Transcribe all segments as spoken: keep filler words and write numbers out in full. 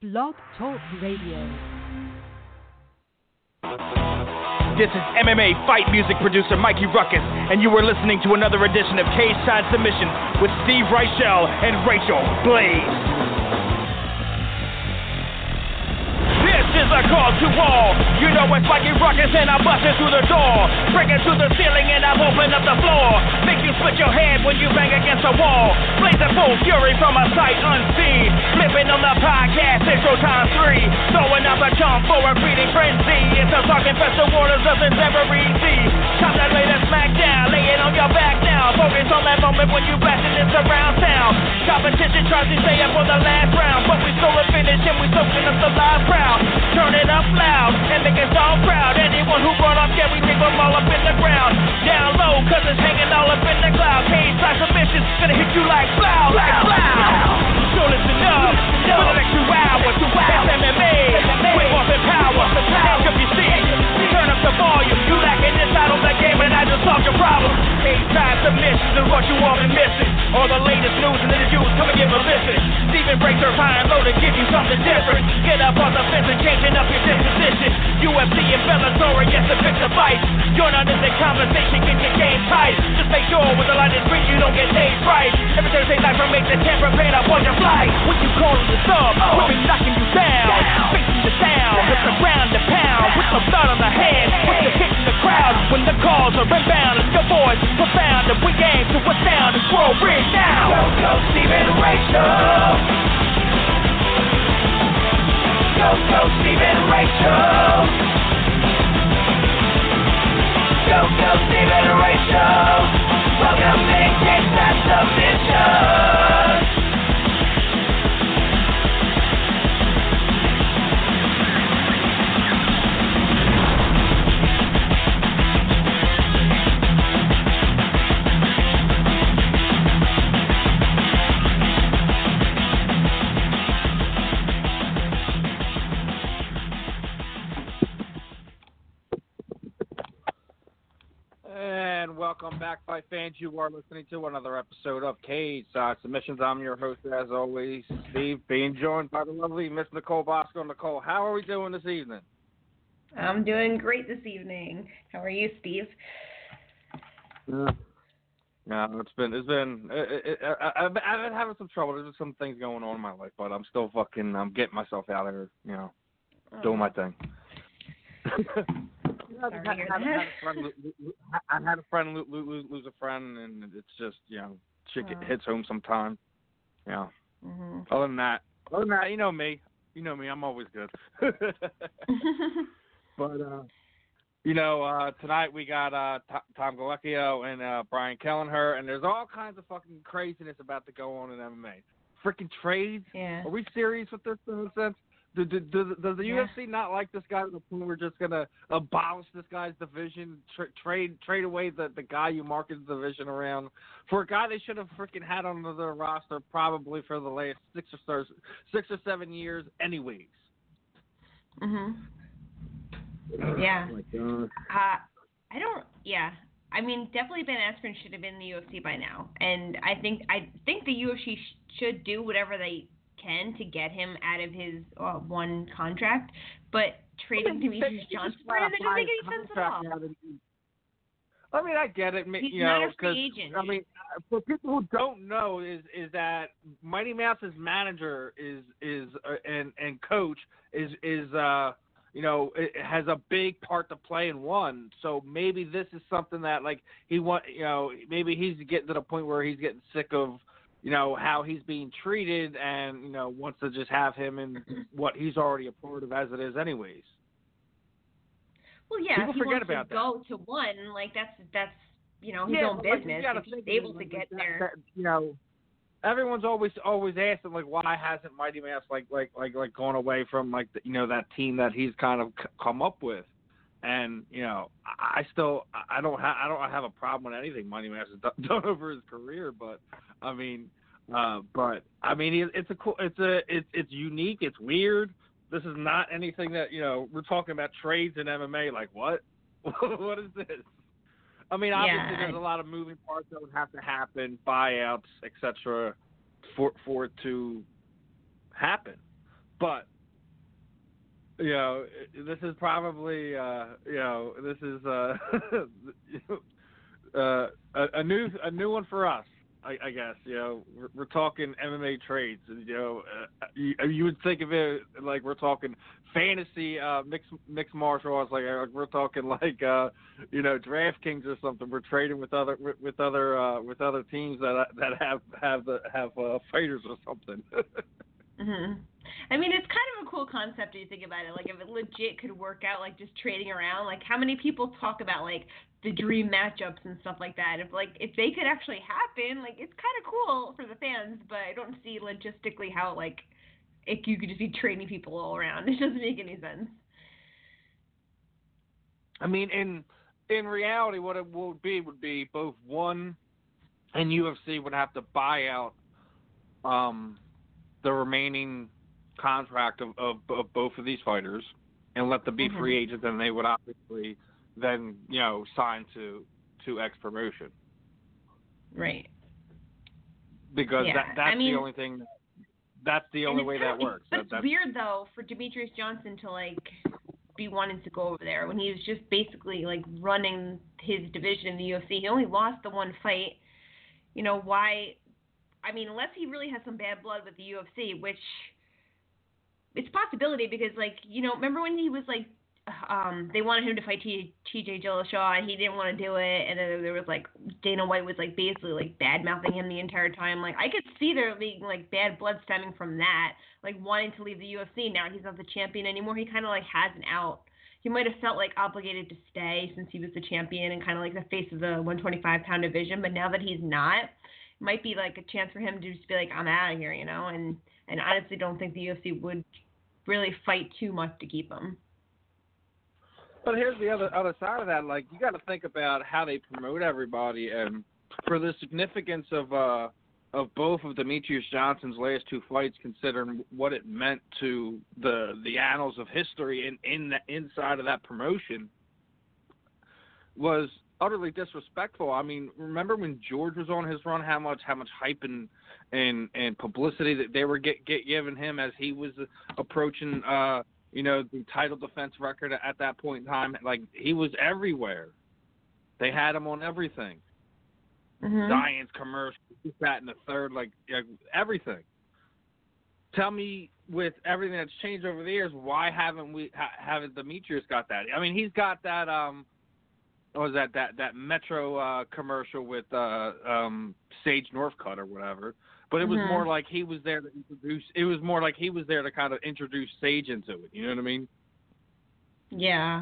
Blog Talk Radio. This is M M A fight music producer Mikey Ruckus, and you are listening to another edition of Cage Side Submissions with Steve Reichel and Rachel Blaze. This is a call to all. You know it's Mikey Ruckus, and I'm busting through the door, breaking through the ceiling, and I'm opening up the floor. Make you split your head when you bang against a wall. Blazing full fury from a sight unseen. Flipping on the podcast, intro time three. Throwing out the jump for a breeding frenzy. It's a talking festival waters of endeavoring sea. Time to lay the smack down, lay it on your back now. Focus on that moment when you blasting this around town. Competition tries to stay up for the last round, but we stole a finish and we soaking up the live crowd. Turn it up loud and make us all proud. Anyone who brought up scary things from all up in the ground. Down low, cause it's hanging all up in the cloud. Cage side submissions, gonna hit you like blow, like blow. So listen up, for the next two hours, two hours, M M A, whip up in power, take up your seat, turn up the volume. You lacking inside on the game and I just solved your problem. Cage side submissions is what you all been missing. All the latest news and interviews, come and give a listen. Stephen breaks her high and low to give you something different. Get up on the fence and changing up your disposition. U F C and Bellator, yes, a fix a fight. Join on in the conversation, get your game tight. Just make sure with the line is green, you don't get stage fright. Every Thursday night from eight to ten, prepare to on your flight. When you call the sub, we'll be knocking you down. Facing the sound, with the ground to pound. With the blood on the hand, with the hit in the crowd. When the calls are inbound, and your voice profound. And we aim to astound this world ring now. Go, go, Stephen Rachel. Go, go, Stephen Rachel. Go, go, Stephen Rachel. Welcome to Cage Side Submissions. Welcome back, fight fans. You are listening to another episode of Cage Side Submissions. I'm your host, as always, Steve, being joined by the lovely Miss Nicole Bosco. Nicole, how are we doing this evening? I'm doing great this evening. How are you, Steve? Yeah, no, it's been, it's been, it, it, I, I've, I've been having some trouble. There's just some things going on in my life, but I'm still fucking, I'm getting myself out of here, you know, oh. doing my thing. I've had, had, had, a friend, I've had a friend lose, lose, lose a friend, and it's just, you know, shit oh. hits home sometime. You know. Mm-hmm. Other than that, other than that, you know me. You know me. I'm always good. But, uh, you know, uh, tonight we got uh, Tom Galecchio and uh, Brian Kelleher, and there's all kinds of fucking craziness about to go on in M M A. Freaking trades? Yeah. Are we serious with this nonsense? Does, does, does the yeah. U F C not like this guy to the point we're just going to abolish this guy's division, tra- trade trade away the, the guy you marketed the division around for a guy they should have freaking had on the roster probably for the last six or, six or seven years anyways? Mm-hmm. Yeah. Oh, my God. Uh, I don't, yeah. I mean, definitely Ben Askren should have been in the U F C by now. And I think I think the U F C sh- should do whatever they can to get him out of his uh, one contract, but trading I mean, Demetrius Johnson for him, that doesn't make any sense at all. I mean, I get it. He's you not know, a free agent. I mean, for people who don't know, is is that Mighty Mouse's manager is is uh, and and coach is is uh you know it has a big part to play in one. So maybe this is something that like he want you know maybe he's getting to the point where he's getting sick of. You know, how he's being treated and, you know, wants to just have him in what he's already a part of as it is anyways. Well, yeah, People if he forget wants about to that. go to one, like, that's, that's you know, his yeah, own like, business. If he's able to get that, there. That, you know, everyone's always always asking, like, why hasn't Mighty Mouse, like, like, like, like gone away from, like, the, you know, that team that he's kind of c- come up with. And, you know, I still, I don't have, I don't have a problem with anything Mighty Mouse has done, done over his career, but, I mean, Uh, but I mean, it's a cool, it's a, it's it's unique, it's weird. This is not anything that you know. We're talking about trades in M M A. Like what? What is this? I mean, obviously yeah. there's a lot of moving parts that would have to happen, buyouts, et cetera, for for it to happen. But you know, this is probably, uh, you know, this is uh, uh, a, a new a new one for us. I, I guess, you know, we're, we're talking M M A trades. You know, uh, you, you would think of it like we're talking fantasy uh, mixed mixed martial arts. Like, like we're talking like uh, you know, DraftKings or something. We're trading with other with, with other uh, with other teams that that have have the, have uh, fighters or something. hmm I mean, it's kind of a cool concept if you think about it. Like, if it legit could work out, like just trading around. Like, how many people talk about like the dream matchups and stuff like that? If like if they could actually happen, like it's kind of cool for the fans. But I don't see logistically how like if you could just be trading people all around. It doesn't make any sense. I mean, in in reality, what it would be would be both one and U F C would have to buy out um, the remaining contract of, of, of both of these fighters and let them be mm-hmm. free agents, and they would obviously then, you know, sign to to X promotion. Right. Because yeah. that that's I mean, the only thing. That's the only way kinda, that works. But that, it's that's, weird though for Demetrius Johnson to like be wanting to go over there when he was just basically like running his division in the U F C. He only lost the one fight. You know why? I mean, unless he really has some bad blood with the U F C, which it's a possibility because, like, you know, remember when he was like, um, they wanted him to fight T J Dillashaw and he didn't want to do it, and then there was like Dana White was like basically like bad mouthing him the entire time. Like, I could see there being like bad blood stemming from that, like wanting to leave the U F C. Now he's not the champion anymore. He kind of like has an out. He might have felt like obligated to stay since he was the champion and kind of like the face of the one twenty-five pound division. But now that he's not, it might be like a chance for him to just be like, I'm out of here, you know. And and honestly, don't think the U F C would really fight too much to keep him. But here's the other other side of that. Like, you got to think about how they promote everybody, and for the significance of uh of both of Demetrius Johnson's last two fights, considering what it meant to the the annals of history in in the inside of that promotion, was utterly disrespectful. I mean, remember when George was on his run, how much how much hype and and, and publicity that they were get, get giving him as he was approaching uh you know, the title defense record at that point in time. Like, he was everywhere. They had him on everything. Mm-hmm. Giants commercials, that and the third, like, like everything. Tell me, with everything that's changed over the years, why haven't we ha, haven't Demetrius got that? I mean, he's got that um, what was that that that Metro uh, commercial with uh, um, Sage Northcutt or whatever. But it was mm-hmm. more like he was there to introduce. It was more like he was there to kind of introduce Sage into it. You know what I mean? Yeah.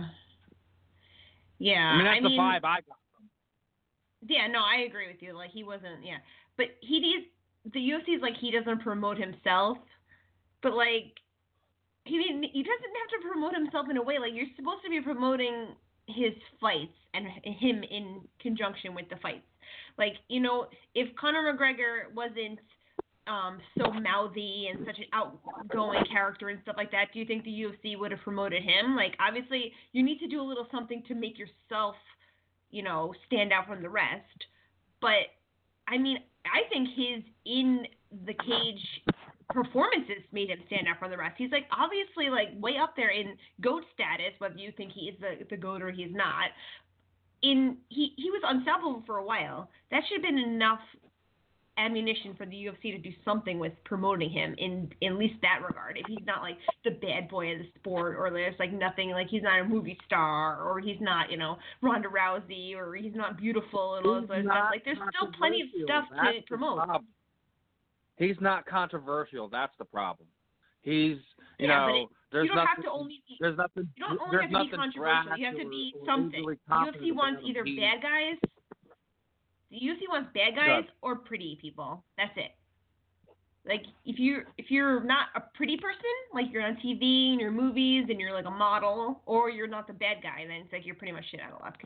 Yeah. I mean, that's I the mean, vibe I got from him. Yeah, no, I agree with you. Like, he wasn't. Yeah, but he needs the U F C is like he doesn't promote himself, but like he didn't. He doesn't have to promote himself in a way. Like, you're supposed to be promoting his fights and him in conjunction with the fights. Like, you know, if Conor McGregor wasn't um, so mouthy and such an outgoing character and stuff like that, do you think the U F C would have promoted him? Like, obviously, you need to do a little something to make yourself, you know, stand out from the rest. But, I mean, I think his in the cage performances made him stand out from the rest. He's, like, obviously, like, way up there in GOAT status, whether you think he is the, the GOAT or he's not. In he, he was unstoppable for a while. That should have been enough ammunition for the U F C to do something with promoting him in, in at least that regard. If he's not like the bad boy of the sport, or there's like nothing, like he's not a movie star, or he's not, you know, Ronda Rousey, or he's not beautiful and all this other stuff. Like, there's still plenty of stuff That's to promote. He's not controversial. That's the problem. He's, you yeah, know, but it, there's you don't nothing, have to only be, there's nothing, you don't only there's have to be nothing controversial. You have to be something. The U F C wants either bad guys. The U F C wants bad guys yeah. or pretty people. That's it. Like, if you're if you're not a pretty person, like you're on T V and your movies and you're like a model, or you're not the bad guy, then it's like you're pretty much shit out of luck.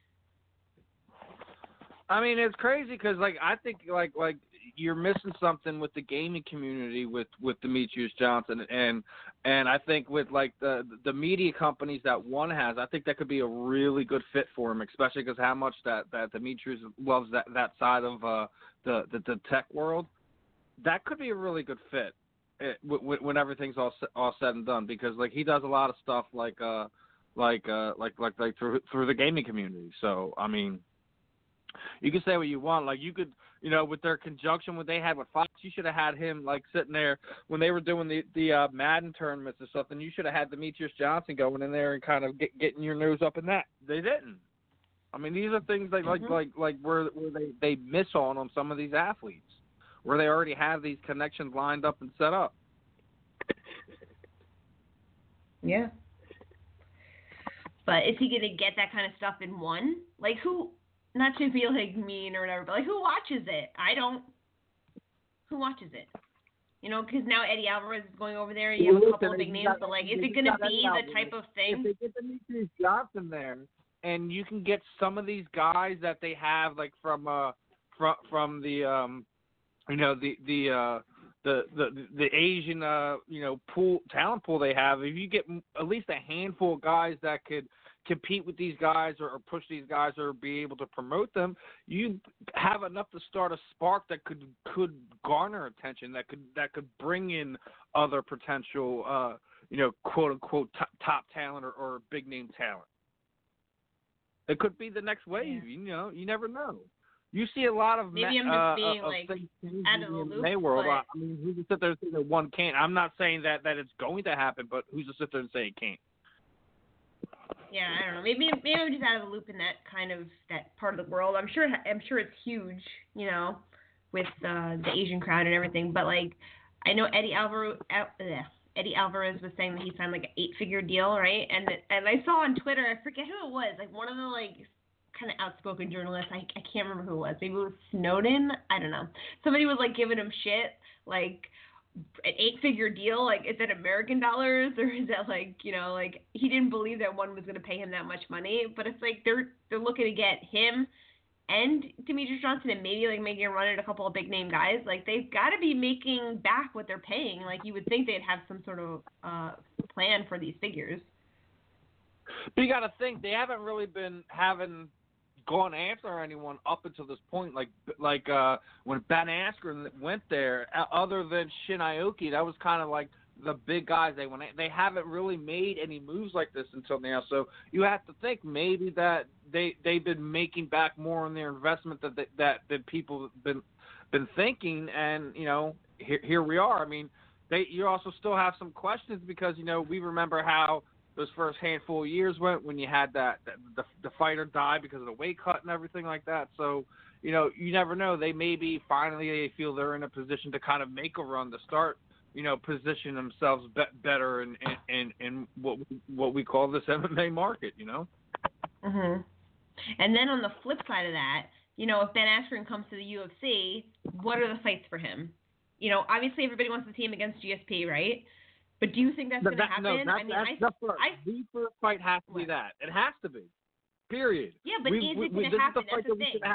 I mean, it's crazy because, like, I think like like you're missing something with the gaming community with, with Demetrius Johnson, and and I think with like the the media companies that one has, I think that could be a really good fit for him, especially because how much that, that Demetrius loves that, that side of uh, the, the the tech world. That could be a really good fit, it, when, when everything's all all said and done, because like he does a lot of stuff like uh like uh like like like through through the gaming community. So I mean, you can say what you want. Like you could, you know, with their conjunction what they had with Fox, you should have had him like sitting there when they were doing the the uh, Madden tournaments or something. You should have had Demetrius Johnson going in there and kind of get, getting your nose up in that. They didn't. I mean, these are things like mm-hmm. like like like where where they they miss on on some of these athletes, where they already have these connections lined up and set up. Yeah. But is he gonna get that kind of stuff in one? Like who? Not to be like mean or whatever, but like who watches it? I don't. Who watches it? You know, because now Eddie Alvarez is going over there. You have a couple of big names, but like, is it gonna be the type of thing? If they get Demetrius Johnson there, and you can get some of these guys that they have, like from uh from from the um, you know the the uh the the the Asian uh you know pool talent pool they have. If you get at least a handful of guys that could compete with these guys or, or push these guys or be able to promote them, you have enough to start a spark that could could garner attention, that could that could bring in other potential uh you know quote unquote top, top talent or, or big name talent. It could be the next wave. Yeah. You know, you never know. You see a lot of maybe I'm just uh, being uh, like in out of the loop. May world. But... I mean, who's to sit there and say that one can't? I'm not saying that, that it's going to happen, but who's to sit there and say it can't? Yeah, I don't know. Maybe maybe I'm just out of the loop in that kind of that part of the world. I'm sure I'm sure it's huge, you know, with uh, the Asian crowd and everything. But like, I know Eddie Alvarez. Eddie Alvarez was saying that he signed like an eight-figure deal, right? And and I saw on Twitter, I forget who it was, like one of the like kind of outspoken journalists. I I can't remember who it was. Maybe it was Snowden. I don't know. Somebody was like giving him shit, like an eight-figure deal. Like, is that American dollars or is that like, you know, like he didn't believe that one was going to pay him that much money. But it's like they're they're looking to get him and Demetrius Johnson and maybe like making a run at a couple of big name guys. Like they've got to be making back what they're paying. Like you would think they'd have some sort of uh, plan for these figures. But you got to think they haven't really been having gone after anyone up until this point. Like like uh, when Ben Askren went there, other than Shin Aoki, that was kind of like the big guys they went. They haven't really made any moves like this until now. So you have to think maybe that they they've been making back more on their investment that they, that that people have been been thinking. And you know here here we are. I mean, they you also still have some questions because you know we remember how those first handful of years went when you had that, that the the fighter die because of the weight cut and everything like that. So you know you never know. They maybe finally they feel they're in a position to kind of make a run to start. You know, position themselves be- better in, in, in, in what what we call this M M A market, you know? Mm-hmm. And then on the flip side of that, you know, if Ben Askren comes to the U F C, what are the fights for him? You know, obviously everybody wants to see him against G S P, right? But do you think that's going to happen? No, that, I mean, that's I, the first. I, the first fight has to be that. It has to be. Period. Yeah, but we, is we, it going to happen? That's the thing.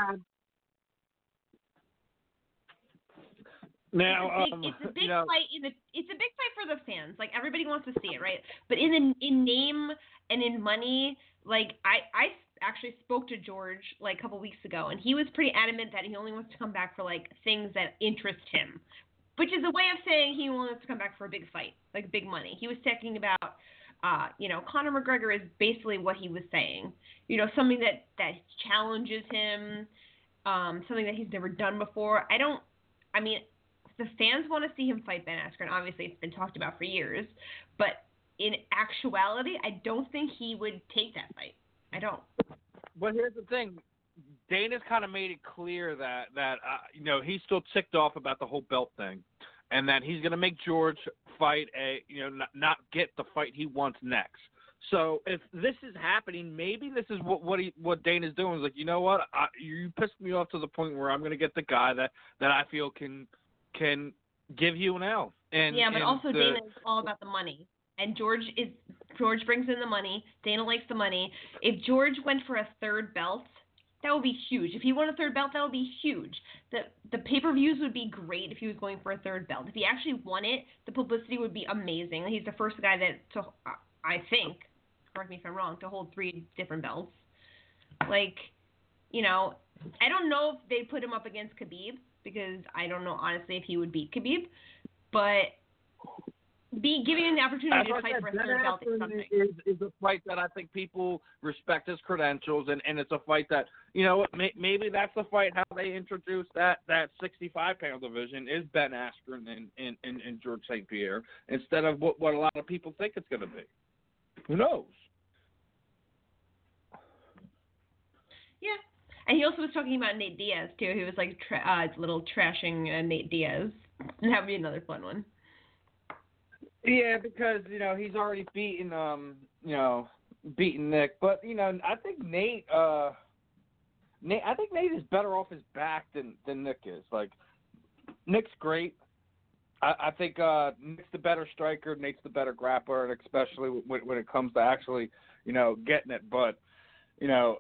Now, it's a big, um, it's a big you know, fight. In the, it's a big fight for the fans. Like everybody wants to see it, right? But in the, in name and in money, like I I actually spoke to George like a couple weeks ago, and he was pretty adamant that he only wants to come back for like things that interest him, which is a way of saying he only wants to come back for a big fight, like big money. He was talking about, uh, you know, Conor McGregor is basically what he was saying. You know, something that that challenges him, um, something that he's never done before. I don't. I mean. The fans want to see him fight Ben Askren. Obviously, it's been talked about for years. But in actuality, I don't think he would take that fight. I don't. But here's the thing. Dana's kind of made it clear that, that uh, you know, he's still ticked off about the whole belt thing and that he's going to make George fight a, you know, not, not get the fight he wants next. So if this is happening, maybe this is what what, he, what Dana's doing. Is like, you know what? I, you pissed me off to the point where I'm going to get the guy that, that I feel can – can give you an L. And, yeah, but and also the, Dana is all about the money. And George is George brings in the money. Dana likes the money. If George went for a third belt, that would be huge. If he won a third belt, that would be huge. The the pay-per-views would be great if he was going for a third belt. If he actually won it, the publicity would be amazing. He's the first guy that to I think, correct me if I'm wrong, to hold three different belts. Like, you know, I don't know if they put him up against Khabib, because I don't know, honestly, if he would beat Khabib. But be giving him the opportunity As to fight said, for a Ben third belt is Askren something. is, is a fight that I think people respect his credentials, and, and it's a fight that, you know, may, maybe that's the fight how they introduced that, that sixty-five pound division is Ben Askren and, and, and, and George Saint Pierre instead of what, what a lot of people think it's going to be. Who knows? Yeah. And he also was talking about Nate Diaz, too. He was, like, tra- uh, little trashing uh, Nate Diaz. And that would be another fun one. Yeah, because, you know, he's already beaten, um, you know, beaten Nick. But, you know, I think Nate, uh, Nate, I think Nate is better off his back than, than Nick is. Like, Nick's great. I, I think uh, Nick's the better striker. Nate's the better grappler, and especially when, when it comes to actually, you know, getting it. But, you know,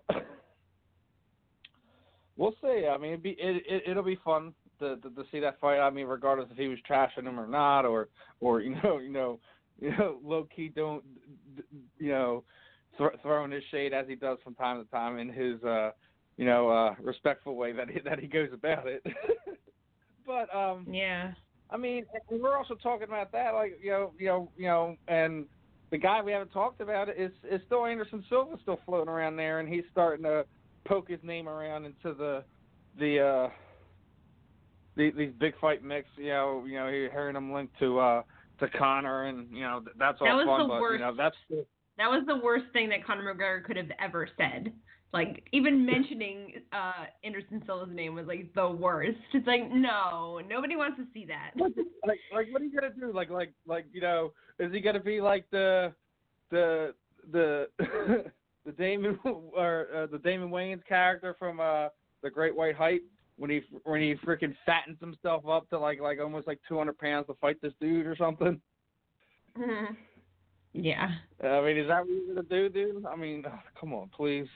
we'll see. I mean, it'd be, it, it, it'll be fun. To, to, to see that fight. I mean, regardless if he was trashing him or not, or or you know, you know, you know, low key don't, you know, th- throwing his shade as he does from time to time in his, uh, you know, uh, respectful way that he, that he goes about it. But um, yeah, I mean, we're also talking about that, like you know, you know, you know, and the guy we haven't talked about is is still Anderson Silva, still floating around there, and he's starting to poke his name around into the the. Uh, These, these big fight mix, you know, you know, you're hearing them linked to uh, to Conor, and you know that's all that was fun. the but worst, you know, that's the, that was the worst thing that Conor McGregor could have ever said. Like even mentioning uh, Anderson Silva's name was like the worst. It's like no, nobody wants to see that. like, like, what are you gonna do? Like, like, like, you know, is he gonna be like the the the the Damon or uh, the Damon Wayans character from uh, The Great White Hype? When he when he freaking fattens himself up to like like almost like two hundred pounds to fight this dude or something. Mm-hmm. Yeah. I mean, is that what you're gonna do, dude? I mean, oh, come on, please.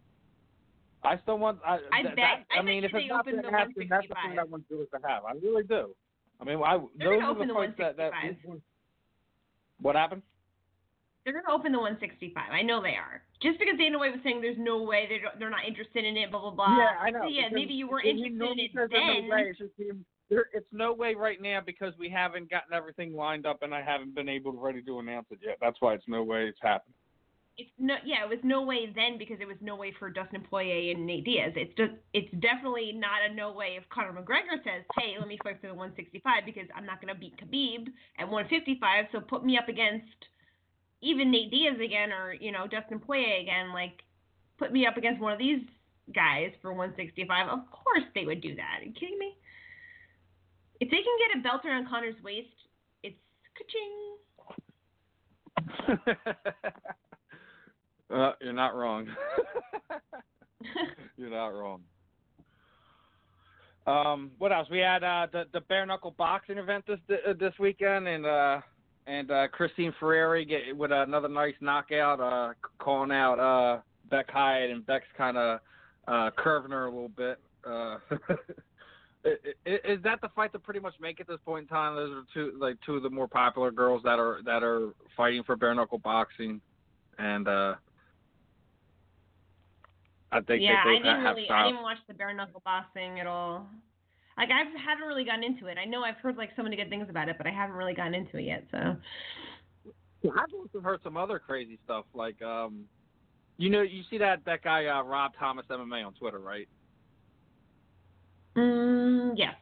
I still want. I, I that, bet. I, I mean, bet if you it's they not opened gonna the happen, that's the thing one sixty-five. I want Lewis to have. I really do. I mean, I They're those gonna are open the the fights that, that one sixty-five. What happened? They're going to open the one sixty-five. I know they are. Just because Dana White was saying there's no way they're, they're not interested in it, blah, blah, blah. Yeah, I know. So, yeah, maybe you weren't interested in it then. then. No way. It's, just, there, it's no way right now because we haven't gotten everything lined up and I haven't been able to ready to announce it yet. That's why it's no way it's happening. It's no, yeah, it was no way then because it was no way for Dustin Poirier and Nate Diaz. It's just, it's definitely not a no way if Conor McGregor says, hey, let me fight for the one sixty-five because I'm not going to beat Khabib at one fifty-five, so put me up against even Nate Diaz again or, you know, Dustin Poirier again, like, put me up against one of these guys for one sixty-five. Of course they would do that. Are you kidding me? If they can get a belt around Conor's waist, it's ka-ching. uh, you're not wrong. You're not wrong. Um, what else? We had uh, the the bare knuckle boxing event this uh, this weekend, and uh, and uh, Christine Ferreri get with another nice knockout, uh, calling out uh, Beck Hyatt, and Beck's kind of uh, curving her a little bit. Uh, is that the fight to pretty much make at this point in time? Those are two like two of the more popular girls that are that are fighting for bare knuckle boxing, and uh, I think yeah, they I didn't have really, stopped. I didn't watch the bare knuckle boxing at all. Like I haven't really gotten into it. I know I've heard like so many good things about it, but I haven't really gotten into it yet. So I've also heard some other crazy stuff, like um, you know, you see that that guy uh, Rob Thomas M M A on Twitter, right? Mm, yes.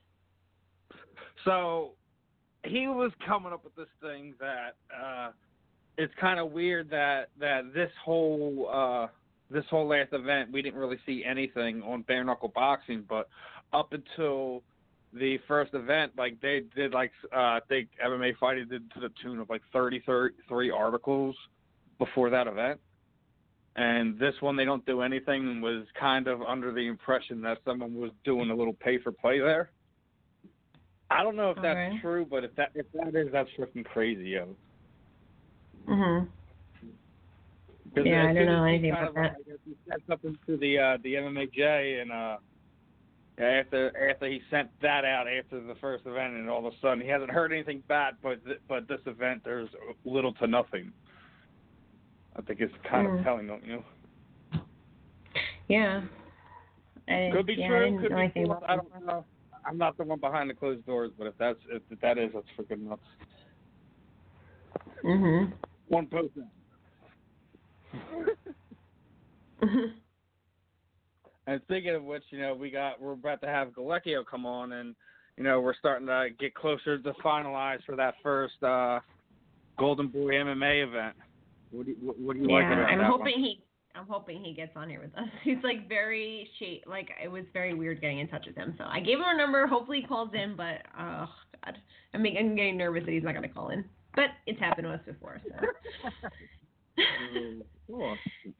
So he was coming up with this thing that uh, it's kind of weird that that this whole uh, this whole last event we didn't really see anything on bare knuckle boxing, but up until the first event, like they did, like uh, I think M M A Fighting did to the tune of like thirty, thirty-three articles before that event. And this one, they don't do anything, and was kind of under the impression that someone was doing a little pay for play there. I don't know if that's okay. true, but if that if that is, that's freaking crazy, yo. Mhm. Yeah, I don't know anything about that. Like, he sent something to the uh, the M M A J, and uh, after after he sent that out after the first event, and all of a sudden he hasn't heard anything bad, but th- but this event there's little to nothing. I think it's kind mm. of telling, don't you? Yeah. I, Could be yeah, true. I didn't Could know be anything false. about I don't know. I'm not the one behind the closed doors, but if that's if that is, that's freaking nuts. Mhm. One person. And speaking of which, you know, we got we're about to have Galecchio come on, and you know we're starting to get closer to finalize for that first uh, Golden Boy M M A event. What do you, what, what do you yeah, like about I'm that hoping one? he. I'm hoping he gets on here with us. He's like very shady. Like it was very weird getting in touch with him. So I gave him a number. Hopefully he calls in. But oh god, I'm, making, I'm getting nervous that he's not gonna call in. But it's happened to us before. So. Cool.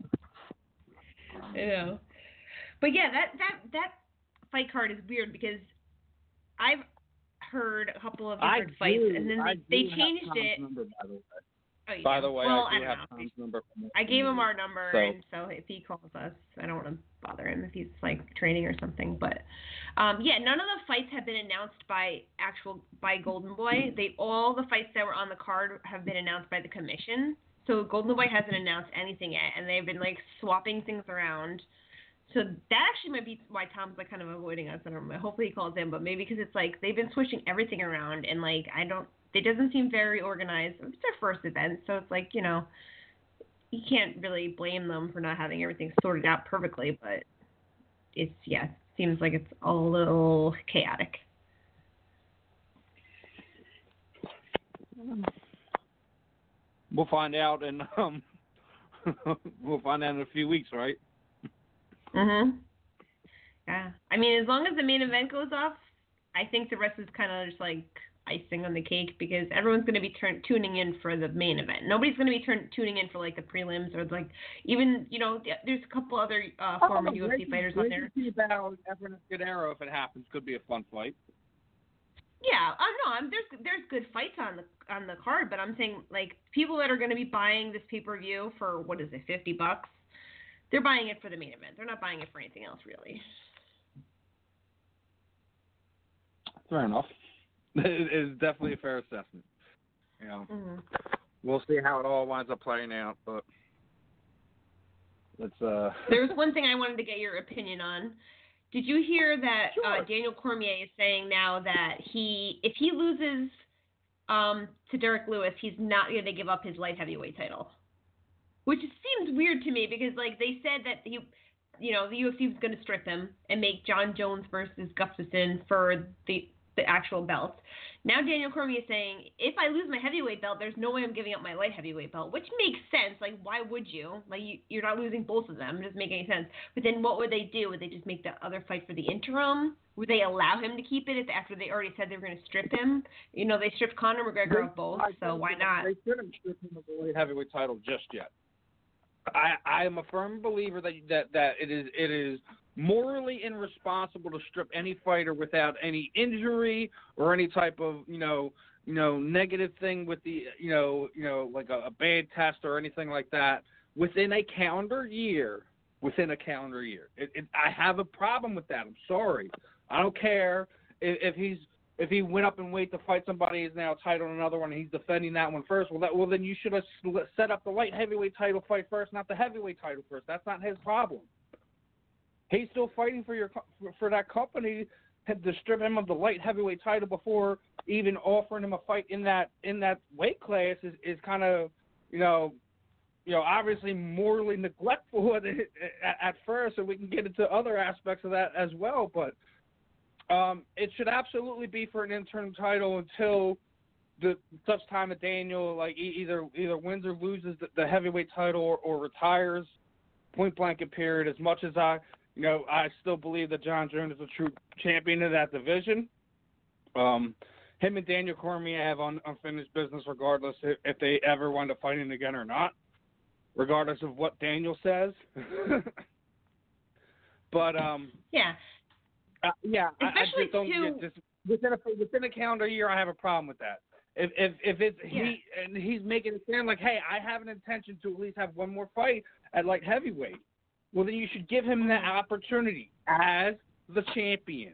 I know. But yeah, that that that fight card is weird because I've heard a couple of different I fights, do, and then I they, do they changed have Tom's it. Number, by the way. Oh, yeah. By the way, well, I do I have know. Tom's number. From I gave him our number, so. and so if he calls us, I don't want to bother him if he's like training or something. But um, yeah, none of the fights have been announced by actual by Golden Boy. They all the fights that were on the card have been announced by the commission. So Golden Boy hasn't announced anything yet, and they've been like swapping things around. So that actually might be why Tom's like kind of avoiding us. I don't know. Hopefully he calls in, but maybe because it's like they've been switching everything around, and like I don't. It doesn't seem very organized. It's their first event, so it's like, you know, you can't really blame them for not having everything sorted out perfectly, but it's, yeah, it seems like it's a little chaotic. We'll find out, and um, we'll find out in a few weeks, right? Mhm. Yeah. I mean, as long as the main event goes off, I think the rest is kind of just like icing on the cake because everyone's going to be turn- tuning in for the main event. Nobody's going to be turn- tuning in for like the prelims or like even, you know, there's a couple other uh, former oh, U F C fighters on there. About Efren Escudero, if it happens, could be a fun fight. Yeah, uh, no, I'm, there's there's good fights on the on the card, but I'm saying like people that are going to be buying this pay per view for what is it, fifty bucks? They're buying it for the main event. They're not buying it for anything else, really. Fair enough. It is definitely a fair assessment. You know, mm-hmm. We'll see how it all winds up playing out, but let's. Uh... There's one thing I wanted to get your opinion on. Did you hear that sure. uh, Daniel Cormier is saying now that he, if he loses um, to Derek Lewis, he's not going to give up his light heavyweight title, which seems weird to me because like they said that he, you know, the U F C was going to strip him and make John Jones versus Gustafsson for the. the actual belt. Now Daniel Cormier is saying, if I lose my heavyweight belt, there's no way I'm giving up my light heavyweight belt, which makes sense. Like, why would you? Like, you, you're not losing both of them. It doesn't make any sense. But then what would they do? Would they just make the other fight for the interim? Would they allow him to keep it if after they already said they were going to strip him? You know, they stripped Conor McGregor of both, so why not? They shouldn't strip him of the light heavyweight title just yet. I I am a firm believer that that that it is it is morally irresponsible to strip any fighter without any injury or any type of you know you know negative thing with the you know you know like a, a bad test or anything like that within a calendar year. Within a calendar year, it, it, I have a problem with that. I'm sorry. I don't care if, if he's if he went up in weight to fight somebody who's now titled another one and he's defending that one first. Well, that well then you should have set up the light heavyweight title fight first, not the heavyweight title first. That's not his problem. He's still fighting for your for that company to strip him of the light heavyweight title before even offering him a fight in that in that weight class is, is kind of you know you know obviously morally neglectful at, at, at first, and we can get into other aspects of that as well. But um, it should absolutely be for an interim title until the such time that Daniel like either either wins or loses the, the heavyweight title or, or retires. Point blank period. As much as I You know, I still believe that John Jones is a true champion of that division. Um, him and Daniel Cormier have un- unfinished business regardless if, if they ever wind up fighting again or not, regardless of what Daniel says. but, um, yeah. Uh, yeah, Especially I, I just don't too, get just within a, within a calendar year, I have a problem with that. If if if it's yeah. he and he's making it sound like, hey, I have an intention to at least have one more fight at light heavyweight. Well, then you should give him that opportunity as the champion.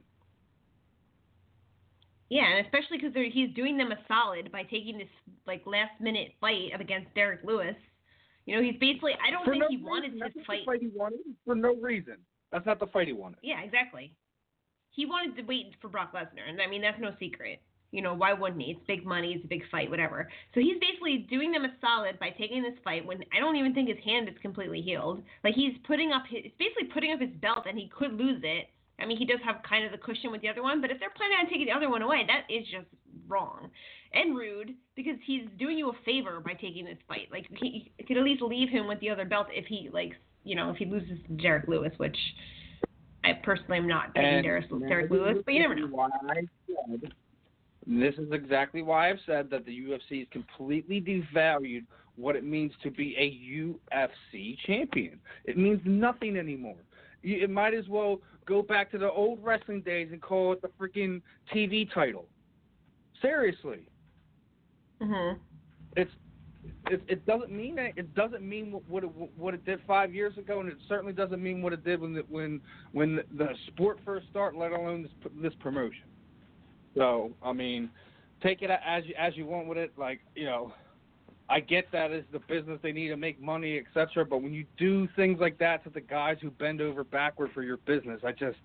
Yeah, and especially because he's doing them a solid by taking this like last minute fight up against Derek Lewis. You know, he's basically. I don't for think no he reason. wanted That's to not fight. The fight he wanted for no reason. That's not the fight he wanted. Yeah, exactly. he wanted to wait for Brock Lesnar, and I mean that's no secret. You know, why wouldn't he? It's big money, it's a big fight, whatever. So he's basically doing them a solid by taking this fight when I don't even think his hand is completely healed. Like he's putting up his, basically putting up his belt, and he could lose it. I mean, he does have kind of the cushion with the other one, but if they're planning on taking the other one away, that is just wrong and rude because he's doing you a favor by taking this fight. Like he, he could at least leave him with the other belt if he like, you know, if he loses to Derek Lewis, which I personally am not taking Derek, Derek Lewis, but you never know. Why I said, this is exactly why I've said that the U F C has completely devalued what it means to be a U F C champion. It means nothing anymore. You, it might as well go back to the old wrestling days and call it the freaking T V title. Seriously. Mhm. It's it, it doesn't mean that, it doesn't mean what what it, what it did five years ago, and it certainly doesn't mean what it did when the, when when the, the sport first started, let alone this this promotion. So I mean, take it as you as you want with it. Like you know, I get that it's the business, they need to make money, et cetera. But when you do things like that to the guys who bend over backward for your business, I just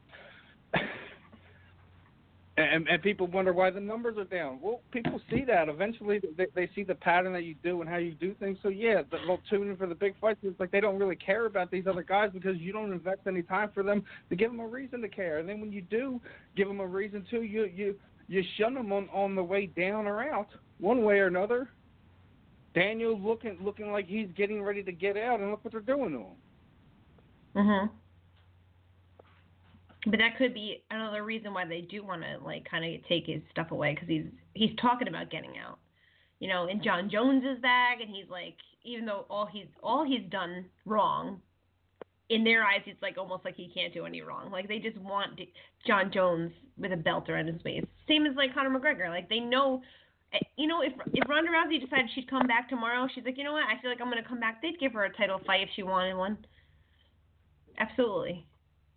and and people wonder why the numbers are down. Well, people see that. Eventually, they, they see the pattern that you do and how you do things. So yeah, they'll tune in for the big fights. It's like they don't really care about these other guys because you don't invest any time for them to give them a reason to care. And then when you do give them a reason to, you you you shun them on, on the way down or out, one way or another. Daniel looking looking like he's getting ready to get out, and look what they're doing to him. Mhm. But that could be another reason why they do want to like kind of take his stuff away because he's he's talking about getting out, you know. And John Jones is back, and he's like, even though all he's all he's done wrong, in their eyes, it's like almost like he can't do any wrong. Like they just want John Jones with a belt around his waist. Same as like Conor McGregor. Like they know. You know, if if Ronda Rousey decided she'd come back tomorrow, she's like, you know what? I feel like I'm going to come back. They'd give her a title fight if she wanted one. Absolutely.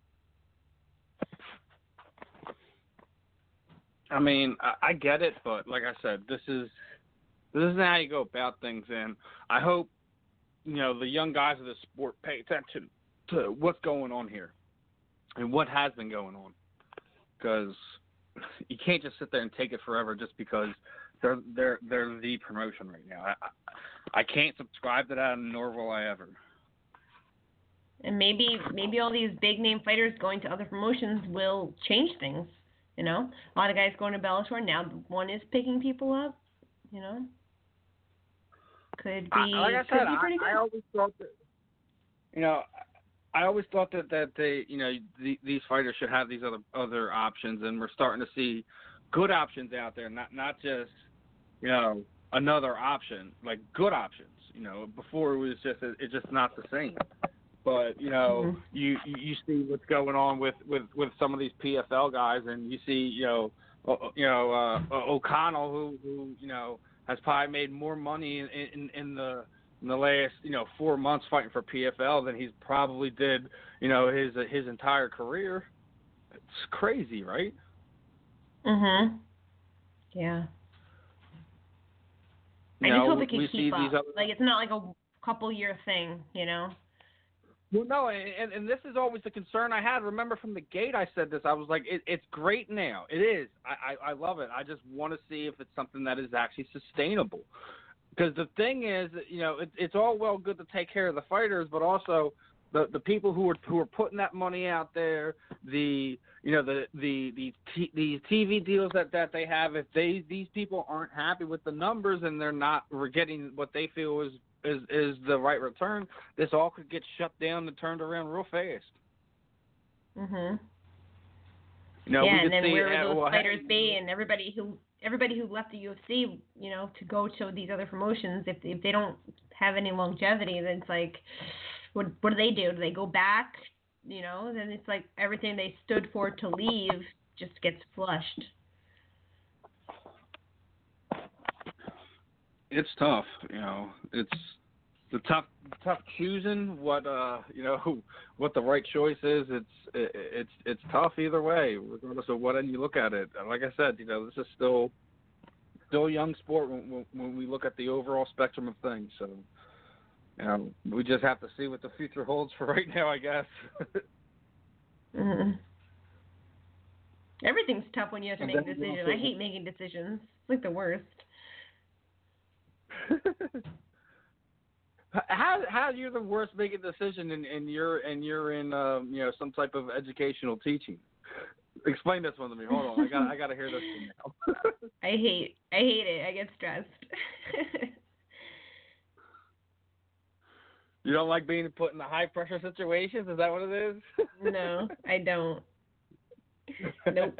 I mean, I, I get it, but like I said, this is this isn't how you go about things. And I hope, you know, the young guys of the sport pay attention to what's going on here and what has been going on. Because you can't just sit there and take it forever just because They're they're they're the promotion right now. I I can't subscribe to that, nor will I ever. And maybe maybe all these big name fighters going to other promotions will change things. You know, a lot of guys going to Bellator now. One is picking people up. You know, could be I, like I could said, be pretty I, good. I always thought that. You know, I always thought that that they you know the, these fighters should have these other other options, and we're starting to see good options out there, not not just. You know, another option, like good options. You know, before it was just it's just not the same. But you know, Mm-hmm. you you see what's going on with, with, with some of these P F L guys, and you see you know you know uh, O'Connell who, who you know has probably made more money in, in, in the in the last you know four months fighting for P F L than he's probably did you know his his entire career. It's crazy, right? Mhm. Yeah. You I just know, hope it can we keep see up. these other... Like it's not like a couple year thing, you know. Well, no, and, and this is always the concern I had. Remember from the gate I said this. I was like, it, it's great now. It is. I, I, I love it. I just want to see if it's something that is actually sustainable. Because the thing is, you know, it, it's all well good to take care of the fighters, but also the the people who are who are putting that money out there, the you know the the the t- these T V deals that, that they have. If they these people aren't happy with the numbers and they're not getting what they feel is is is the right return, this all could get shut down and turned around real fast. Mhm. You know, yeah, we and could then see, where would uh, those well, fighters hey, be, and everybody who everybody who left the U F C, you know, to go to these other promotions, if if they don't have any longevity, then it's like, what what do they do? Do they go back? You know, then it's like everything they stood for to leave just gets flushed. It's tough, you know. It's the tough, tough choosing what uh, you know, what the right choice is. It's it, it's it's tough either way, regardless of what end you look at it. Like I said, you know, this is still still young sport when, when, when we look at the overall spectrum of things. So, you know, we just have to see what the future holds for right now, I guess. Mm-hmm. Everything's tough when you have to make a decision. I hate making decisions. It's like the worst. how how you're the worst making a decision and, and you're and you're in um, you know, some type of educational teaching. Explain this one to me. Hold on, I got I got to hear this one now. I hate I hate it. I get stressed. You don't like being put in the high pressure situations? Is that what it is? No, I don't. Nope.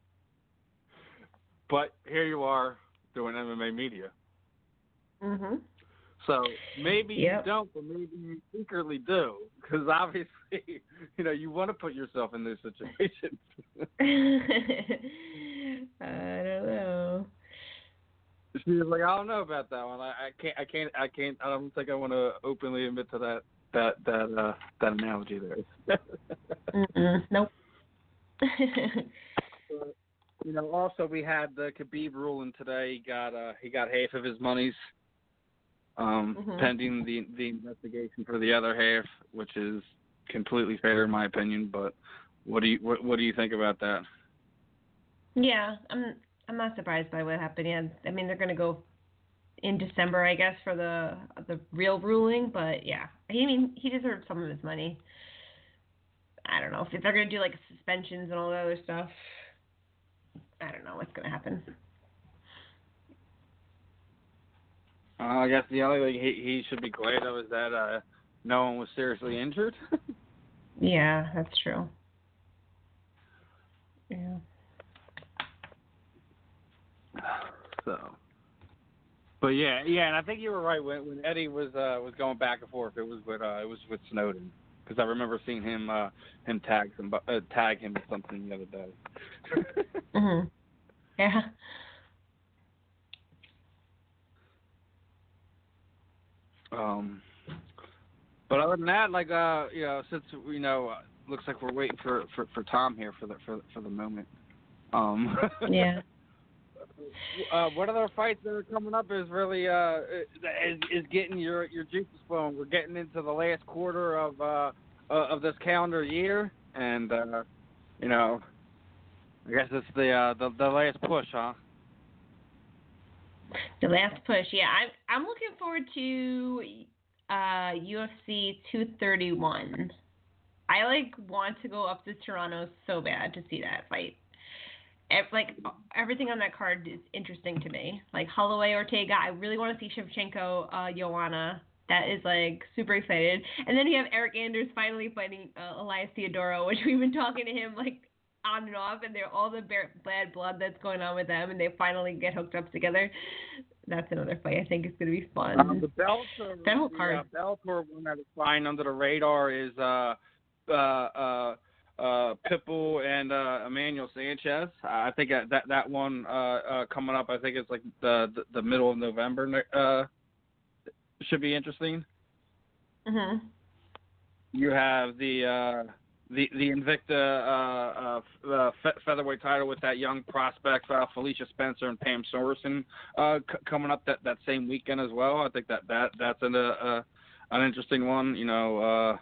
But here you are doing M M A media. Mhm. So maybe Yep. you don't, but maybe you secretly do, because obviously, you know, you want to put yourself in those situations. I don't know. She was like, I don't know about that one. I, I can't, I can't, I can't. I don't think I want to openly admit to that, that, that, uh, that analogy there. Mm-mm. Nope. But, you know, also we had the Khabib ruling today. He got, uh, he got half of his monies. Um, mm-hmm. pending the the investigation for the other half, which is completely fair in my opinion. But what do you what, what do you think about that? Yeah, I'm I'm not surprised by what happened. Yeah, I mean they're gonna go in December, I guess, for the the real ruling. But yeah, I mean he deserves some of his money. I don't know if they're gonna do like suspensions and all that other stuff. I don't know what's gonna happen. Uh, I guess the only thing he, he should be glad of is that uh, no one was seriously injured. Yeah, that's true. Yeah. So, but yeah, yeah, and I think you were right when when Eddie was uh, was going back and forth. It was with uh, it was with Snowden, because I remember seeing him uh, him tag some uh, tag him with something the other day. Mhm. Yeah. Um, but other than that, like uh, you know, since you know, uh, looks like we're waiting for, for, for Tom here for the for for the moment. Um, Yeah. uh, what other fights that are coming up is really uh is, is getting your your juices flowing. We're getting into the last quarter of uh, uh of this calendar year, and uh, you know, I guess it's the uh the, the last push, huh? The last push, yeah. I'm I'm looking forward to uh, U F C two thirty-one. I like want to go up to Toronto so bad to see that fight. Ev- like everything on that card is interesting to me. Like Holloway, Ortega. I really want to see Shevchenko, uh, Joanna. That is like super excited. And then you have Eric Anders finally fighting uh, Elias Theodorou, which we've been talking to him like on and off, and they're all the bad blood that's going on with them, and they finally get hooked up together. That's another fight I think is going to be fun. Um, the Bellator, that whole the, card. uh, Bellator one that is flying under the radar is uh, uh, uh, uh, Pitbull and uh, Emmanuel Sanchez. I think that that one uh, uh, coming up, I think it's like the the, the middle of November. Uh, should be interesting. Mhm. You have the uh, the the Invicta uh, uh, uh, fe- featherweight title with that young prospect uh, Felicia Spencer and Pam Sorensen uh, c- coming up that, that same weekend as well. I think that, that that's an uh, an interesting one. You know, uh,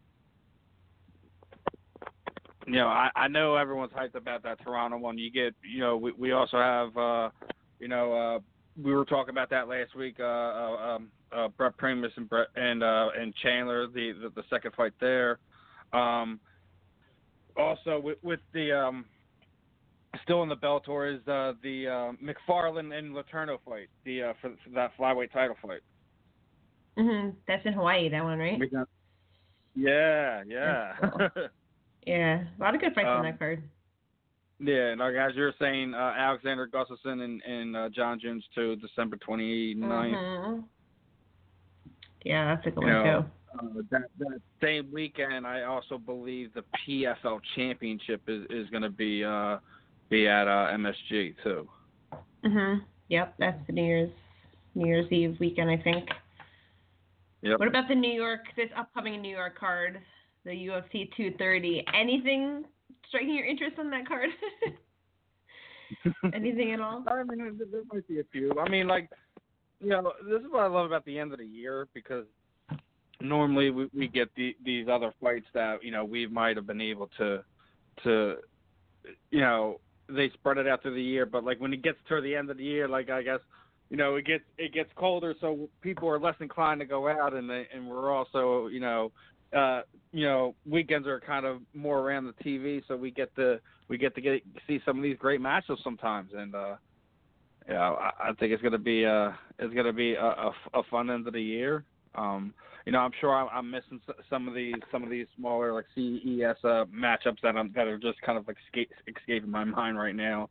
you know, I, I know everyone's hyped about that Toronto one. You get, you know, we we also have, uh, you know, uh, we were talking about that last week. Uh, uh, um, uh, Brett Primus and Brett and uh, and Chandler, the, the the second fight there. Um, Also, with, with the um, still in the Bellator is uh, the uh, McFarlane and Letourneau fight, the uh, for, for that flyweight title fight. Mhm. That's in Hawaii, that one, right? Got, yeah, yeah, Cool. Yeah, a lot of good fights um, on that card. Yeah, and like as you were saying, uh, Alexander Gustafsson and, and uh, John Jones too, December twenty-ninth. Mhm. Yeah, that's a good you one know, too. Uh, that, that same weekend, I also believe the P F L Championship is, is going to be uh, be at uh, M S G too. Mhm. Yep, that's the New Year's New Year's Eve weekend, I think. Yep. What about the New York, this upcoming New York card, the U F C two thirty? Anything striking your interest on that card? Anything at all? I mean, there, there might be a few. I mean, like, you know, this is what I love about the end of the year, because normally we, we get the, these other fights that, you know, we might have been able to, to, you know, they spread it out through the year. But like when it gets toward the end of the year, like I guess you know it gets it gets colder, so people are less inclined to go out, and they, and we're also you know. Uh, you know, weekends are kind of more around the T V, so we get to we get to get see some of these great matchups sometimes, and uh, yeah, I, I think it's gonna be uh it's gonna be a, a, a fun end of the year. Um, you know, I'm sure I'm, I'm missing some of these some of these smaller like C E S uh, matchups that I'm that are just kind of like escape, escaping my mind right now.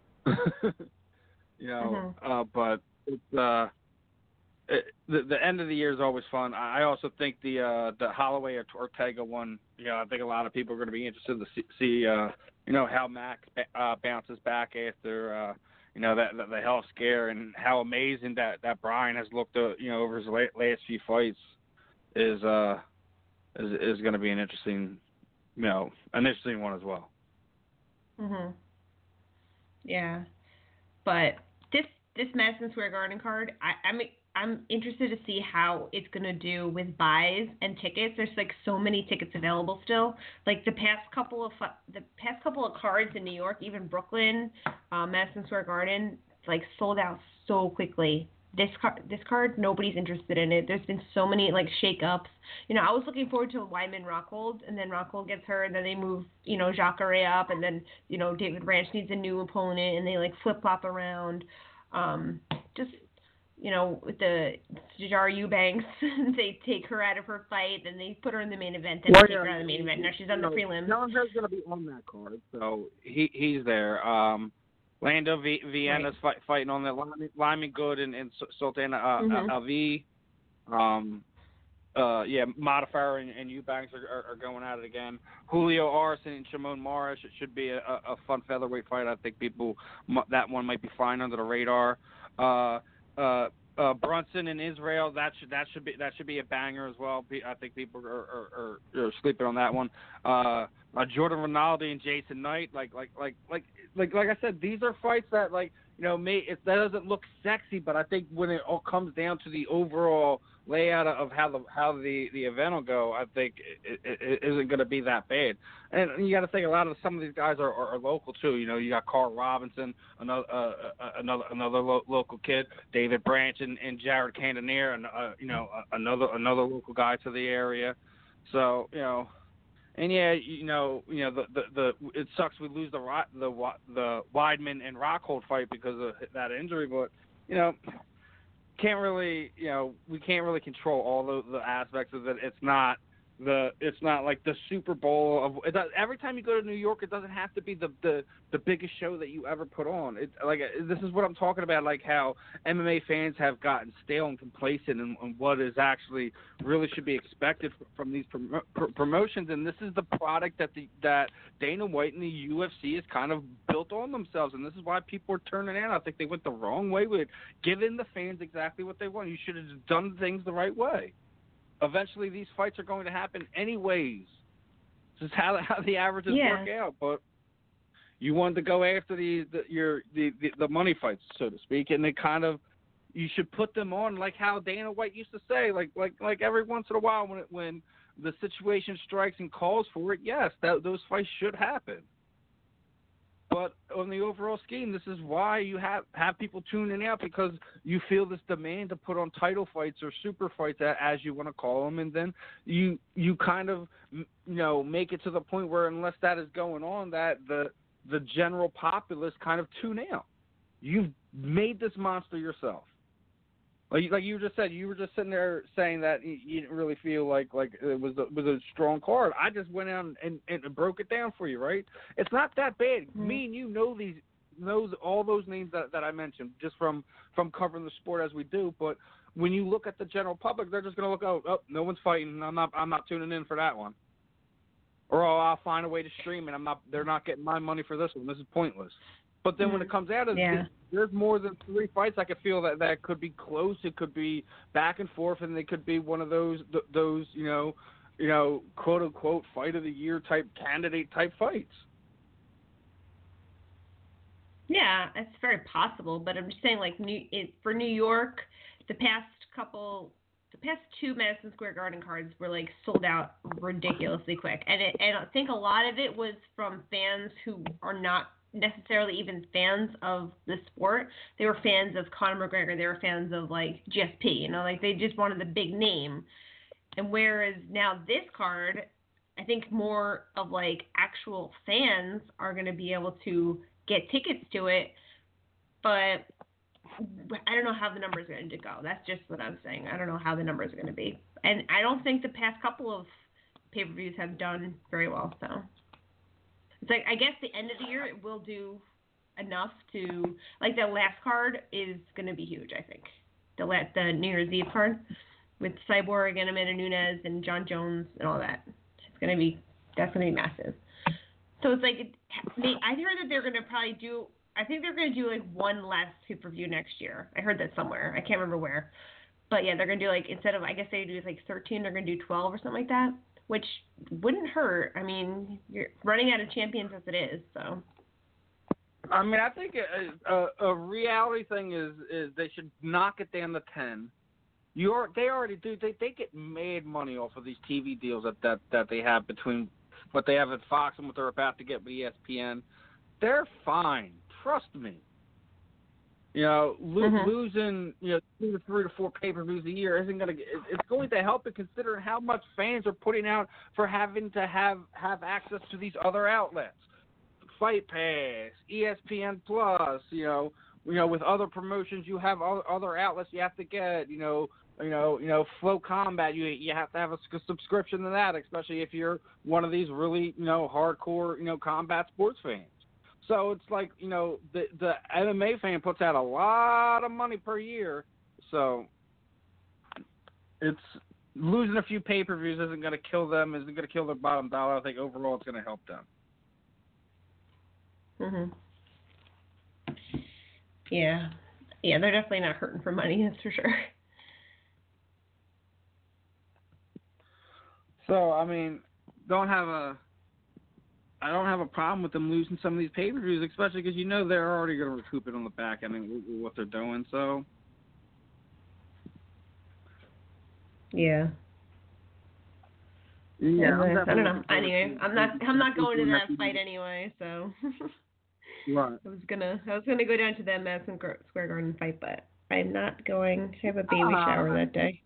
you know, mm-hmm. uh, but it's uh. It, the the end of the year is always fun. I also think the uh, the Holloway or Ortega one. You know, I think a lot of people are going to be interested to see, see uh, you know, how Max uh, bounces back after uh, you know that, that the health scare, and how amazing that, that Brian has looked. Uh, you know, over his last, last few fights is uh is is going to be an interesting, you know, an interesting one as well. Mhm. Yeah, but this this Madison Square Garden card, I I mean. I'm interested to see how it's going to do with buys and tickets. There's like so many tickets available still. Like the past couple of the past couple of cards in New York, even Brooklyn, uh, Madison Square Garden, like sold out so quickly. This card, this card, nobody's interested in it. There's been so many like shake-ups. You know, I was looking forward to Wyman Rockhold, and then Rockhold gets hurt, and then they move, you know, Jacare up, and then you know David Branch needs a new opponent, and they like flip-flop around. Um, just You know, with the Jara Eubanks, they take her out of her fight, then they put her in the main event, then well, they take yeah, her out of the main event. Now she's on the prelims. Dillinger's going to be on that card, so he he's there. Um, Lando v- Vienna's right. fight, fighting on that. Lyman Good and, and Sultan uh, mm-hmm. Avi. Um, uh, yeah, Modifier and, and Eubanks are, are, are going at it again. Julio Arce and Shimon Morris. It should be a, a fun featherweight fight. I think people that one might be flying under the radar. Uh, Uh, uh, Brunson and Israel, that should that should be that should be a banger as well. I think people are, are, are, are sleeping on that one. Uh, uh, Jordan Rinaldi and Jason Knight, like like like like like like I said, these are fights that like you know may it that doesn't look sexy, but I think when it all comes down to the overall layout of how the how the, the event will go, I think it, it, it isn't going to be that bad. And you got to think a lot of some of these guys are, are, are local too. You know, you got Carl Robinson, another uh, another another lo- local kid, David Branch and, and Jared Cannonier, and uh, you know uh, another another local guy to the area. So you know, and yeah, you know, you know the the, the it sucks we lose the the the Weidman and Rockhold fight because of that injury, but you know. Can't really, you know, we can't really control all the, the aspects of it. It's not the, it's not like the Super Bowl of. It does, every time you go to New York, it doesn't have to be the, the, the biggest show that you ever put on. It like this is what I'm talking about, like how M M A fans have gotten stale and complacent, and, and what is actually really should be expected from these prom- pr- promotions. And this is the product that the that Dana White and the U F C has kind of built on themselves, and this is why people are turning out. I think they went the wrong way with giving the fans exactly what they want. You should have just done things the right way. Eventually, these fights are going to happen anyways. This is how how the averages yeah. work out. But you wanted to go after the, the your the, the the money fights, so to speak, and they kind of you should put them on like how Dana White used to say, like like like every once in a while when it, when the situation strikes and calls for it, yes, that those fights should happen. But on the overall scheme, this is why you have, have people tuning out, because you feel this demand to put on title fights or super fights, as you want to call them, and then you you kind of you know make it to the point where unless that is going on, that the the general populace kind of tune out. You've made this monster yourself. Like, like you just said, you were just sitting there saying that you, you didn't really feel like, like it was a, was a strong card. I just went out and, and, and broke it down for you, right? It's not that bad. Mm-hmm. Me and you know these, knows all those names that, that I mentioned just from, from covering the sport as we do. But when you look at the general public, they're just going to look, oh, oh, no one's fighting. I'm not, I'm not tuning in for that one. Or oh, I'll find a way to stream it. I'm not. They're not getting my money for this one. This is pointless. But then mm-hmm. when it comes out of yeah. it, there's more than three fights. I could feel that that could be close. It could be back and forth, and they could be one of those th- those you know, you know, quote unquote fight of the year type candidate type fights. Yeah, it's very possible. But I'm just saying, like, New, it, for New York, the past couple, the past two Madison Square Garden cards were like sold out ridiculously quick, and it, and I think a lot of it was from fans who are not necessarily even fans of the sport. They were fans of Conor McGregor. They were fans of like G S P. You know, like they just wanted the big name. And whereas now this card, I think more of like actual fans are going to be able to get tickets to it, but I don't know how the numbers are going to go. That's just what I'm saying. I don't know how the numbers are going to be. And I don't think the past couple of pay-per-views have done very well, so. It's like, I guess the end of the year it will do enough to, like the last card is going to be huge, I think. The the New Year's Eve card with Cyborg and Amanda Nunes and John Jones and all that. It's going to be, that's going to be massive. So it's like, it, they, I heard that they're going to probably do, I think they're going to do like one last pay-per-view next year. I heard that somewhere. I can't remember where. But yeah, they're going to do like, instead of, I guess they do like thirteen, they're going to do twelve or something like that, which wouldn't hurt. I mean, you're running out of champions as it is, so. I mean, I think a, a, a reality thing is is they should knock it down to ten. You are, they already do. They they get mad money off of these T V deals that, that, that they have between what they have at Fox and what they're about to get with E S P N. They're fine. Trust me. You know, lo- mm-hmm. losing you know two to three to four pay-per-views a year isn't going to. It's going to help it, considering how much fans are putting out for having to have have access to these other outlets, Fight Pass, E S P N Plus. You know, you know, with other promotions, you have other outlets you have to get. You know, you know, you know, Flow Combat. You you have to have a subscription to that, especially if you're one of these really you know hardcore you know combat sports fans. So it's like, you know, the the M M A fan puts out a lot of money per year. So it's losing a few pay-per-views isn't going to kill them, isn't going to kill their bottom dollar. I think overall it's going to help them. Mhm. Yeah. Yeah, they're definitely not hurting for money, that's for sure. So, I mean, don't have a I don't have a problem with them losing some of these pay-per-views, especially because you know they're already going to recoup it on the back end and what they're doing. So, yeah, yeah. I, I don't know. Anyway, I'm not. I'm not going to that fight anyway. So, right. I was gonna. I was gonna go down to that Madison Square Garden fight, but I'm not going. I have a baby uh, shower that day.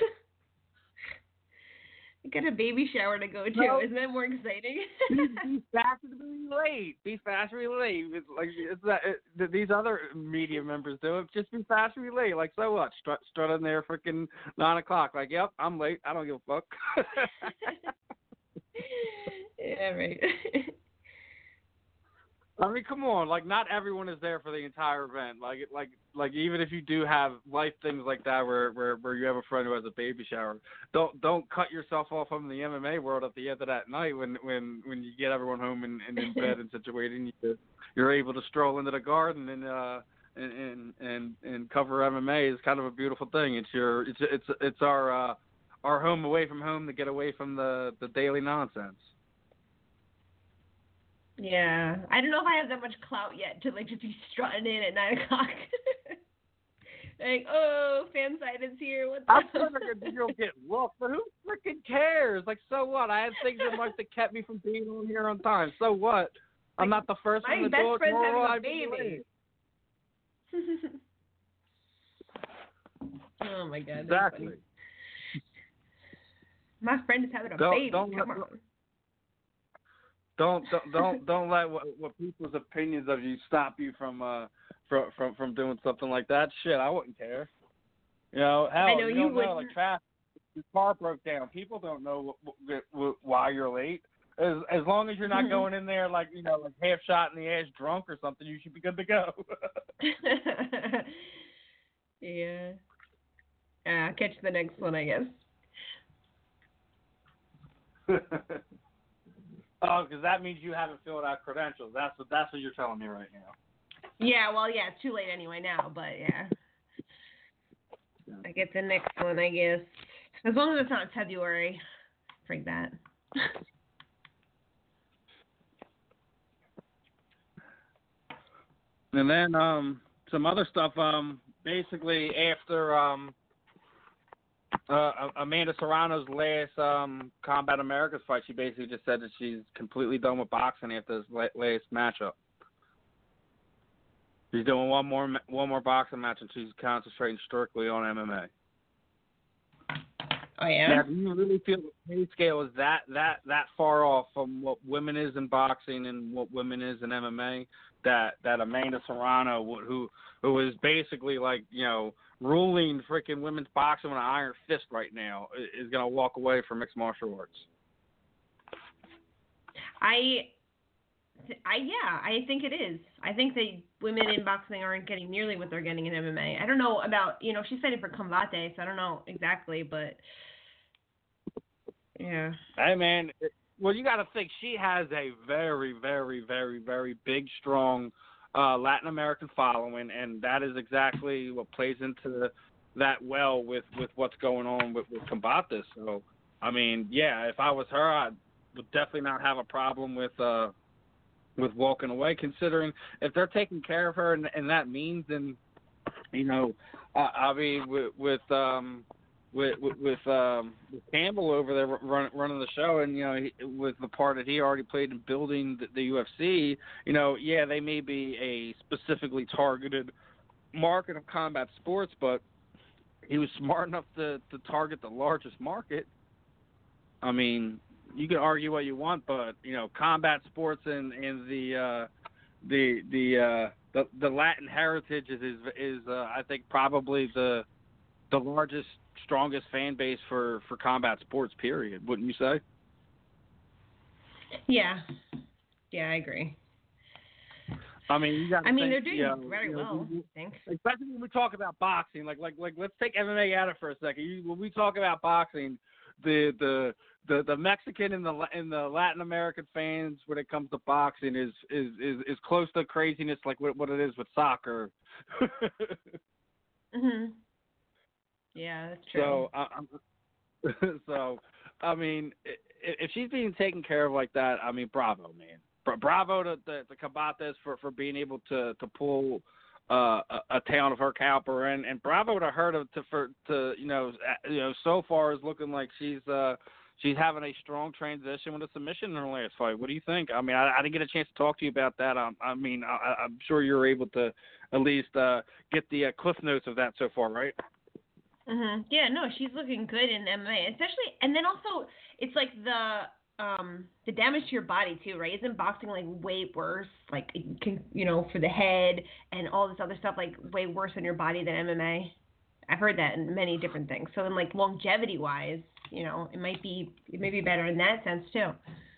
I got a baby shower to go to. No. Isn't that more exciting? be, be fast and be late. Be fast and be late. It's like it's that it, these other media members do it. Just be fast and be late. Like, so what? Strut, strut in there freaking nine o'clock. Like, yep, I'm late. I don't give a fuck. Yeah, right. I mean, come on. Like, not everyone is there for the entire event. Like, like, like, even if you do have life things like that, where, where, where you have a friend who has a baby shower, don't, don't cut yourself off from the M M A world at the end of that night when, when, when you get everyone home and, and in bed and situated. You, you're able to stroll into the garden and, uh, and, and, and, and cover M M A is kind of a beautiful thing. It's your, it's, it's, it's our, uh, our home away from home to get away from the, the daily nonsense. Yeah, I don't know if I have that much clout yet to like just be strutting in at nine o'clock. Like, oh, fan side is here. What's I'm up? sure you'll get looked, but who freaking cares? Like, so what? I had things in life that kept me from being on here on time. So what? I'm like, not the first one to do it. My best friend's having I a baby. Oh my god. Exactly. My friend is having a don't, baby. Don't Come let, on. Don't don't don't don't let what, what people's opinions of you stop you from uh from from from doing something like that. Shit, I wouldn't care. You know, hell, I know you, you don't would. know, like traffic. Your car broke down. People don't know what, what, what, why you're late. As as long as you're not going in there like you know like half shot in the ass drunk or something, you should be good to go. Yeah. Uh, catch the next one, I guess. Oh, because that means you haven't filled out credentials. That's what that's what you're telling me right now. Yeah, well, yeah, it's too late anyway now, but yeah. yeah. I get the next one, I guess. As long as it's not February. Frig that. And then um, some other stuff. Um, basically, after um, Uh, Amanda Serrano's last um, Combat Americas fight, she basically just said that she's completely done with boxing after this last matchup. She's doing one more one more boxing match, and she's concentrating strictly on M M A. Oh yeah. Now, do you really feel the pay scale is that that that far off from what women is in boxing and what women is in M M A? That that Amanda Serrano, who who is basically like you know ruling freaking women's boxing with an iron fist right now, is going to walk away from mixed martial arts. I, I yeah, I think it is. I think that women in boxing aren't getting nearly what they're getting in M M A. I don't know about you know she's fighting for Combate, so I don't know exactly, but yeah. Hey man, well you got to think she has a very very very very big strong uh, Latin American following, and that is exactly what plays into that well with, with what's going on with, with Combate. So I mean, yeah, if I was her, I'd would definitely not have a problem with uh with walking away, considering if they're taking care of her and, and that means then you know uh, I mean with, with um with with, with um with Campbell over there run, running the show, and you know he, with the part that he already played in building the, the U F C, you know yeah they may be a specifically targeted market of combat sports, but he was smart enough to to target the largest market. I mean, you can argue what you want, but you know, combat sports and, and the uh, the the, uh, the the Latin heritage is is, is uh, I think probably the the largest, strongest fan base for, for combat sports. Period. Wouldn't you say? Yeah, yeah, I agree. I mean, you got. I mean, think, they're doing you know, very you know, well. we, I think. Especially when we talk about boxing, like like like let's take M M A out of it for a second. You, when we talk about boxing, the the The, the Mexican and the and the Latin American fans when it comes to boxing is is, is, is close to craziness like what, what it is with soccer. Mhm. Yeah, that's true. So I, I'm, so I mean, if she's being taken care of like that, I mean, bravo, man. Bravo to to, to Combates for, for being able to to pull uh, a, a talent of her caliber, and, and bravo to her to, to for to you know you know so far is looking like she's. Uh, She's having a strong transition with a submission in her last fight. What do you think? I mean, I, I didn't get a chance to talk to you about that. I, I mean, I, I'm sure you're able to at least uh, get the uh, cliff notes of that so far, right? Mhm. Yeah, no, she's looking good in M M A, especially, and then also it's like the um the damage to your body too, right? Isn't boxing like way worse, like it can, you know, for the head and all this other stuff, like way worse on your body than M M A? I've heard that in many different things. So, in like longevity wise, you know, it might be it may be better in that sense too.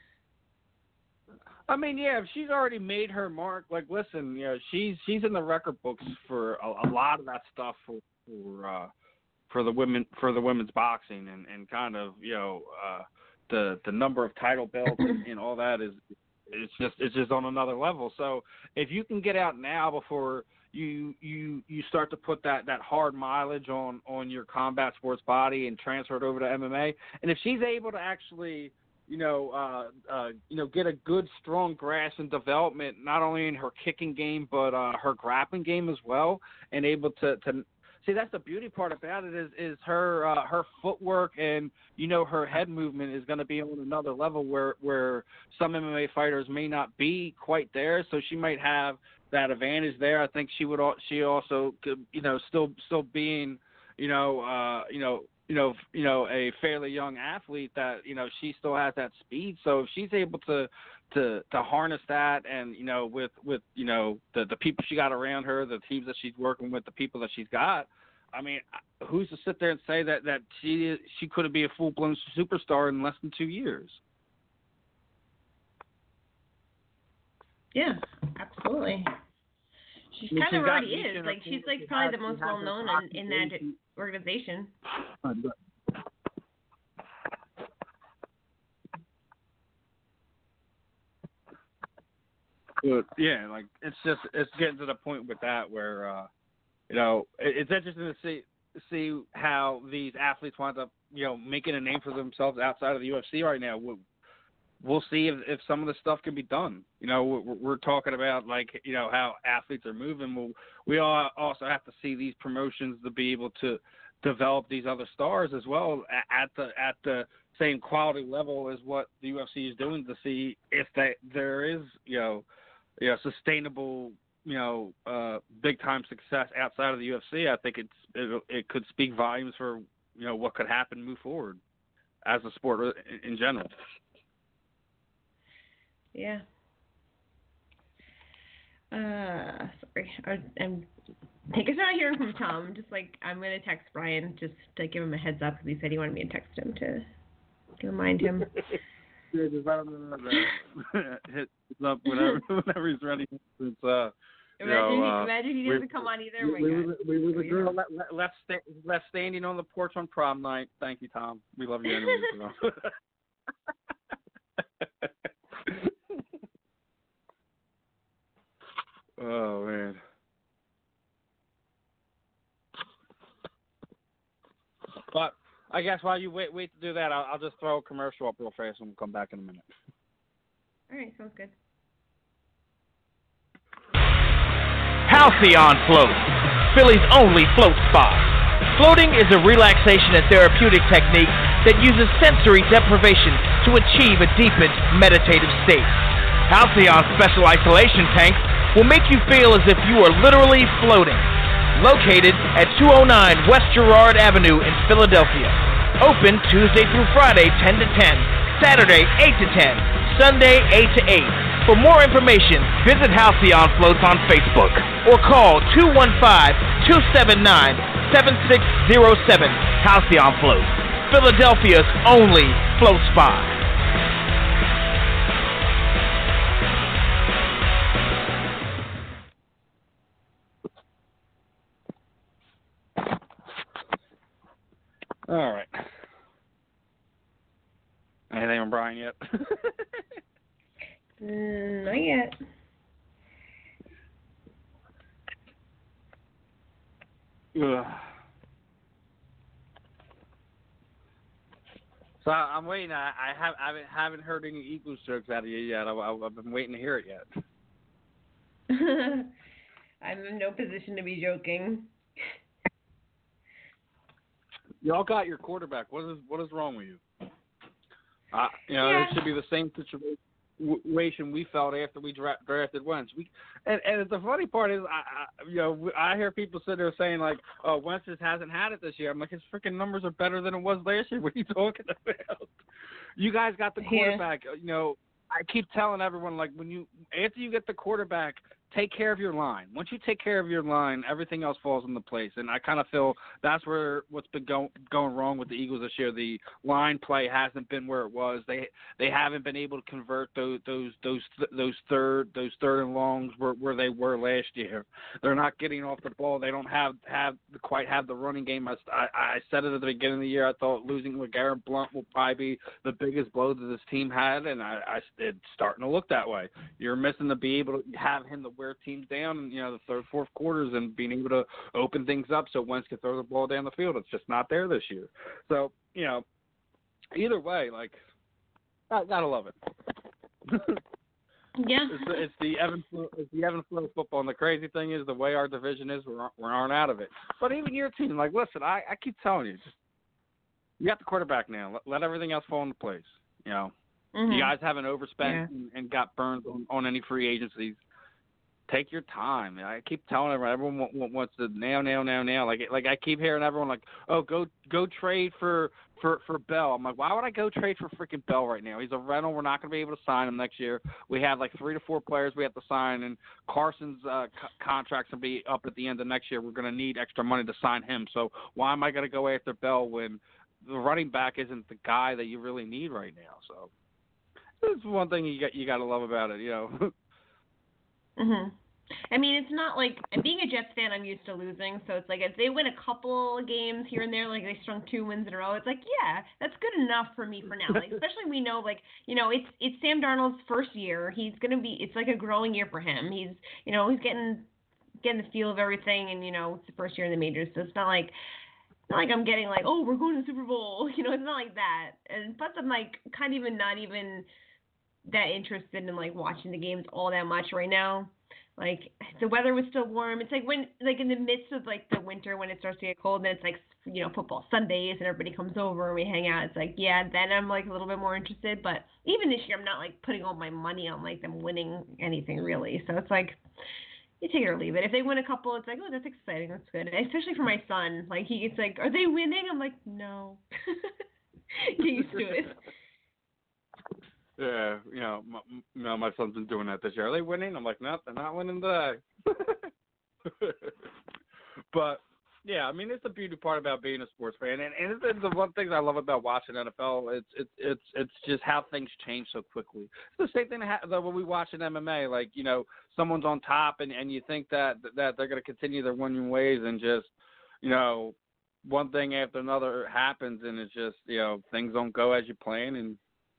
I mean, yeah, if she's already made her mark, like, listen, you know, she's she's in the record books for a, a lot of that stuff for for uh, for the women for the women's boxing and, and kind of you know uh, the the number of title belts and, and all that is it's just it's just on another level. So if you can get out now before you you you start to put that, that hard mileage on, on your combat sports body and transfer it over to M M A. And if she's able to actually, you know, uh, uh, you know, get a good strong grasp and development, not only in her kicking game but uh, her grappling game as well, and able to, to see that's the beauty part about it is is her uh, her footwork and you know her head movement is going to be on another level where where some M M A fighters may not be quite there. So she might have that advantage there. I think she would. She also could, you know, still still being, you know, uh, you know, you know, you know, a fairly young athlete that you know she still has that speed. So if she's able to to to harness that, and you know, with with you know the the people she got around her, the teams that she's working with, the people that she's got. I mean, who's to sit there and say that that she she couldn't be a full blown superstar in less than two years? Yeah, absolutely. She I mean, kind of already got is. Like she's like probably the most well known in, in that organization. But yeah, like it's just it's getting to the point with that where uh, you know it, it's interesting to see see how these athletes wind up you know making a name for themselves outside of the U F C right now. We'll, we'll see if, if some of this stuff can be done. You know, we're, we're talking about like you know how athletes are moving. We'll, we all also have to see these promotions to be able to develop these other stars as well at the at the same quality level as what the U F C is doing to see if they, there is you know. Yeah, sustainable you know, uh, big time success outside of the U F C, I think it's it, it could speak volumes for you know what could happen, move forward as a sport in, in general. Yeah. Uh, sorry, I, I'm. I guess I'm not hearing from Tom. I'm just like I'm gonna text Brian just to give him a heads up because he said he wanted me to text him to, to remind him. Yeah, just let him hit up whenever whenever he's ready. It's, uh, imagine, know, uh, imagine he doesn't we, come on either. We, oh we, were, we were the girl left, left, left standing on the porch on prom night. Thank you, Tom. We love you anyways. Oh man. But I guess while you wait wait to do that, I'll, I'll just throw a commercial up real fast and we'll come back in a minute. All right, sounds good. Halcyon Float, Philly's only float spa. Floating is a relaxation and therapeutic technique that uses sensory deprivation to achieve a deepened meditative state. Halcyon Special Isolation Tanks will make you feel as if you are literally floating. Located at two oh nine West Girard Avenue in Philadelphia. Open Tuesday through Friday, ten to ten, Saturday, eight to ten, Sunday, eight to eight. For more information, visit Halcyon Floats on Facebook or call two one five, two seven nine, seven six zero seven. Halcyon Floats, Philadelphia's only float spa. All right. Anything on Brian yet? mm, not yet. Ugh. So I'm waiting. I, I have I haven't, haven't heard any Eagles jokes out of you yet. I, I, I've been waiting to hear it yet. I'm in no position to be joking. Y'all got your quarterback. What is what is wrong with you? Uh, you know, yeah. It should be the same situation we felt after we dra- drafted Wentz. We, and, and the funny part is, I, I, you know, I hear people sit there saying like, "Oh, Wentz just hasn't had it this year." I'm like, his freaking numbers are better than it was last year. What are you talking about? You guys got the quarterback. Yeah. You know, I keep telling everyone like, when you after you get the quarterback, take care of your line. Once you take care of your line, everything else falls into place. And I kind of feel that's where what's been go, going wrong with the Eagles this year. The line play hasn't been where it was. They they haven't been able to convert those those those those third those third and longs where, where they were last year. They're not getting off the ball. They don't have have quite have the running game. I, I said it at the beginning of the year. I thought losing LeGarrette Blount will probably be the biggest blow that this team had, and I, I it's starting to look that way. You're missing to be able to have him to wear teams down in, you know, the third, fourth quarters and being able to open things up so Wentz can throw the ball down the field. It's just not there this year. So, you know, either way, like, I gotta love it. Yeah. It's, it's the Evan it's the Evan Flow football, and the crazy thing is the way our division is, we're we aren't out of it. But even your team, like, listen, I, I keep telling you, just you got the quarterback now. Let, let everything else fall into place. You know, mm-hmm. You guys haven't overspent yeah. and, and got burned on, on any free agencies. Take your time. I keep telling everyone, everyone wants to now, now, now, now. Like, like I keep hearing everyone like, oh, go, go trade for, for, for Bell. I'm like, why would I go trade for freaking Bell right now? He's a rental. We're not going to be able to sign him next year. We have like three to four players we have to sign, and Carson's uh, co- contract's going to be up at the end of next year. We're going to need extra money to sign him. So why am I going to go after Bell when the running back isn't the guy that you really need right now? So that's one thing you got, you got to love about it, you know. Mhm. I mean, it's not like, being a Jets fan, I'm used to losing, so it's like if they win a couple games here and there, like they strung two wins in a row, it's like, yeah, that's good enough for me for now. Like, especially we know, like, you know, it's it's Sam Darnold's first year. He's gonna be, it's like a growing year for him. He's, you know, he's getting getting the feel of everything, and you know, it's the first year in the majors, so it's not like. Not like I'm getting like, oh, we're going to the Super Bowl. You know, it's not like that. And plus, I'm like kind of even not even that interested in like watching the games all that much right now. Like, the weather was still warm. It's like when, like, in the midst of, like, the winter when it starts to get cold, and it's, like, you know, football Sundays, and everybody comes over and we hang out. It's like, yeah, then I'm, like, a little bit more interested. But even this year, I'm not, like, putting all my money on, like, them winning anything, really. So it's like, you take it or leave it. If they win a couple, it's like, oh, that's exciting. That's good. Especially for my son. Like, he, it's like, are they winning? I'm like, no. Get used to it. Yeah, you know, my, you know, my son's been doing that this year. Are they winning? I'm like, no, they're not winning today. But, yeah, I mean, it's the beauty part about being a sports fan. And, and it's, it's the one thing I love about watching N F L. It's it's it's it's just how things change so quickly. It's the same thing that, ha- that when we watch in M M A. Like, you know, someone's on top, and, and you think that, that they're going to continue their winning ways, and just, you know, one thing after another happens, and it's just, you know, things don't go as you plan, and,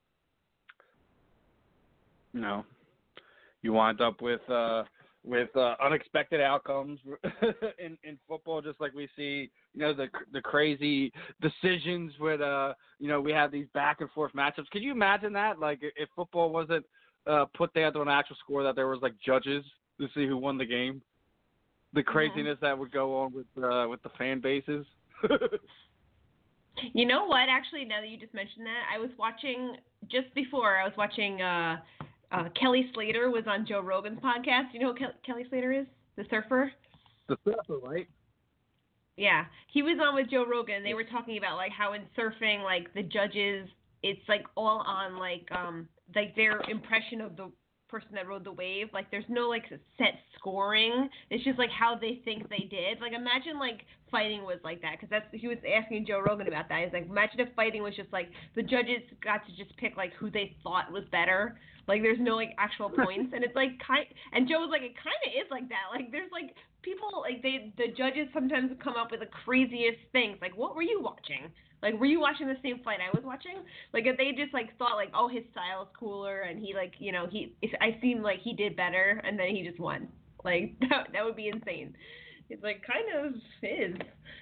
you know, you wind up with uh, with uh, unexpected outcomes in, in football, just like we see, you know, the the crazy decisions with, uh, you know, we have these back and forth matchups. Could you imagine that? Like, if football wasn't uh, put there to an actual score, that there was like judges to see who won the game? The craziness yeah. that would go on with uh, with the fan bases. You know what? Actually, now that you just mentioned that, I was watching just before. I was watching. Uh, uh, Kelly Slater was on Joe Rogan's podcast. You know who Ke- Kelly Slater is? The surfer. The surfer, right? Yeah, he was on with Joe Rogan. They were talking about like how in surfing, like the judges, it's like all on like um like their impression of the person that rode the wave. Like there's no like set scoring. It's just like how they think they did. Like imagine like fighting was like that, because that's he was asking Joe Rogan about that. He's like, imagine if fighting was just like the judges got to just pick like who they thought was better. Like there's no like actual points, and it's like kind. And Joe was like, it kind of is like that. Like there's like people like they the judges sometimes come up with the craziest things. Like what were you watching? Like, were you watching the same fight I was watching? Like, if they just, like, thought, like, oh, his style is cooler, and he, like, you know, he, I seemed like he did better, and then he just won. Like, that, that would be insane. It's, like, kind of is.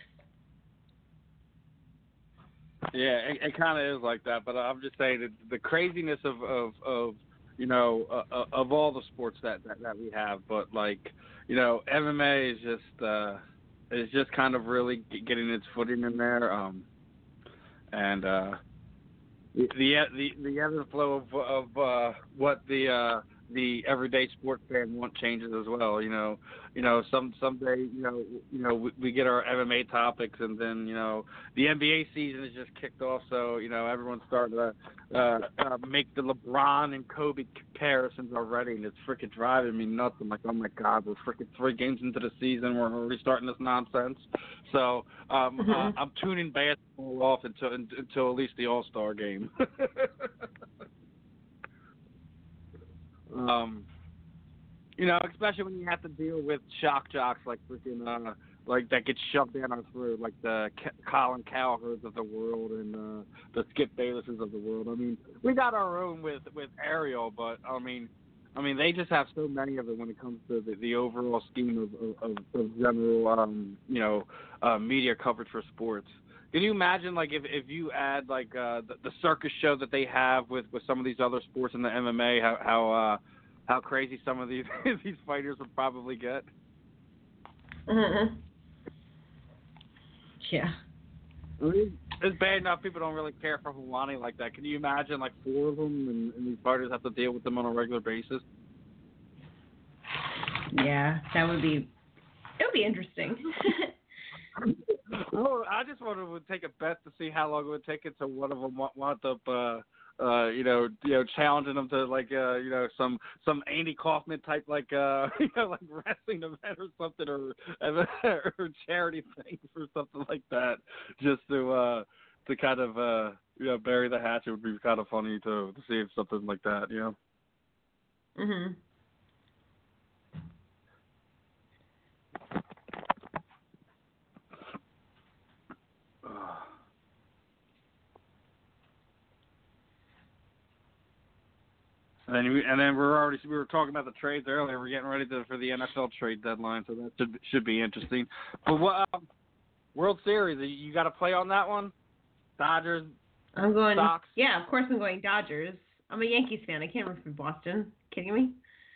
Yeah, it, it kind of is like that, but I'm just saying that the craziness of, of, of you know, uh, uh, of all the sports that, that, that we have, but, like, you know, M M A is just, uh, is just kind of really getting its footing in there. Um, And uh, the the the ebb and flow of of uh, what the uh, the everyday sports fan want changes as well. You know, you know, some someday you know you know we, we get our M M A topics, and then you know the N B A season is just kicked off. So you know everyone's starting to uh, uh, make the LeBron and Kobe comparisons already, and it's freaking driving me nuts. I'm like, oh my God, we're freaking three games into the season, we're already starting this nonsense. So um, mm-hmm. uh, I'm tuning basketball off until until at least the All-Star game. um, you know, especially when you have to deal with shock jocks like freaking uh, like that get shoved down our throat, like the K- Colin Cowherds of the world and uh, the Skip Baylesses of the world. I mean, we got our own with with Ariel, but I mean. I mean, they just have so many of it when it comes to the, the overall scheme of, of, of general, um, you know, uh, media coverage for sports. Can you imagine, like, if, if you add, like, uh, the, the circus show that they have with, with some of these other sports in the M M A, how how, uh, how crazy some of these these fighters would probably get? Mm-hmm. Yeah. It's bad enough people don't really care for Helwani like that. Can you imagine, like, four of them and, and these fighters have to deal with them on a regular basis? Yeah, that would be, it would be interesting. Well, I just wanted to take a bet to see how long it would take until one of them wound up, uh, uh, you know, you know, challenging them to like, uh, you know, some some Andy Kaufman type like, uh, you know, like wrestling event or something, or or charity thing or something like that, just to uh, to kind of uh, you know, bury the hatchet. Would be kind of funny to to see if something like that, you know. Mhm. And then, we, and then we're already we were talking about the trades earlier. We're getting ready to, for the N F L trade deadline, so that should should be interesting. But what um, World Series? You got to play on that one? Dodgers. I'm going. Sox. Yeah, of course I'm going Dodgers. I'm a Yankees fan. I can't root for Boston. Kidding me?